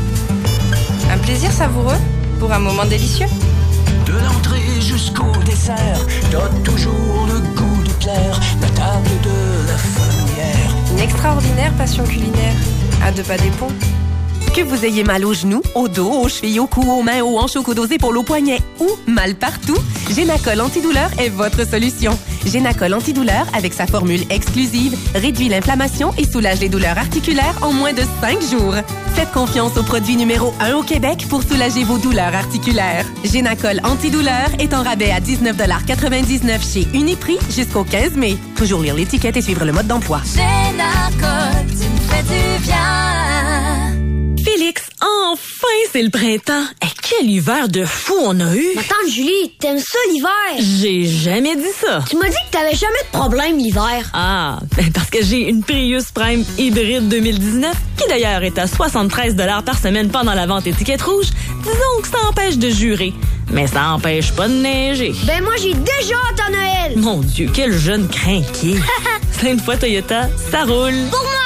Un plaisir savoureux pour un moment délicieux. De l'entrée jusqu'au dessert, donne toujours le goût de plaire, la table de la Fenouillère. Une extraordinaire passion culinaire, à deux pas des ponts. Que vous ayez mal aux genoux, au dos, aux chevilles, au cou, aux mains, aux hanches, aux coudes, aux épaules, aux poignets ou mal partout, Génacol Antidouleur est votre solution. Génacol Antidouleur, avec sa formule exclusive, réduit l'inflammation et soulage les douleurs articulaires en moins de cinq jours. Faites confiance au produit numéro un au Québec pour soulager vos douleurs articulaires. Génacol Antidouleur est en rabais à dix-neuf quatre-vingt-dix-neuf chez Uniprix jusqu'au quinze mai. Toujours lire l'étiquette et suivre le mode d'emploi. Génacol, tu me fais du bien. Félix, enfin c'est le printemps. Et quel hiver de fou on a eu. Ma tante Julie, t'aimes ça l'hiver? J'ai jamais dit ça. Tu m'as dit que t'avais jamais de problème l'hiver. Ah, ben parce que j'ai une Prius Prime hybride deux mille dix-neuf qui d'ailleurs est à soixante-treize dollars par semaine pendant la vente étiquette rouge. Disons que ça empêche de jurer. Mais ça empêche pas de neiger. Ben moi j'ai déjà hâte à Noël. Mon Dieu, quel jeune crinqué. Sainte-Foy Toyota, ça roule. Pour moi!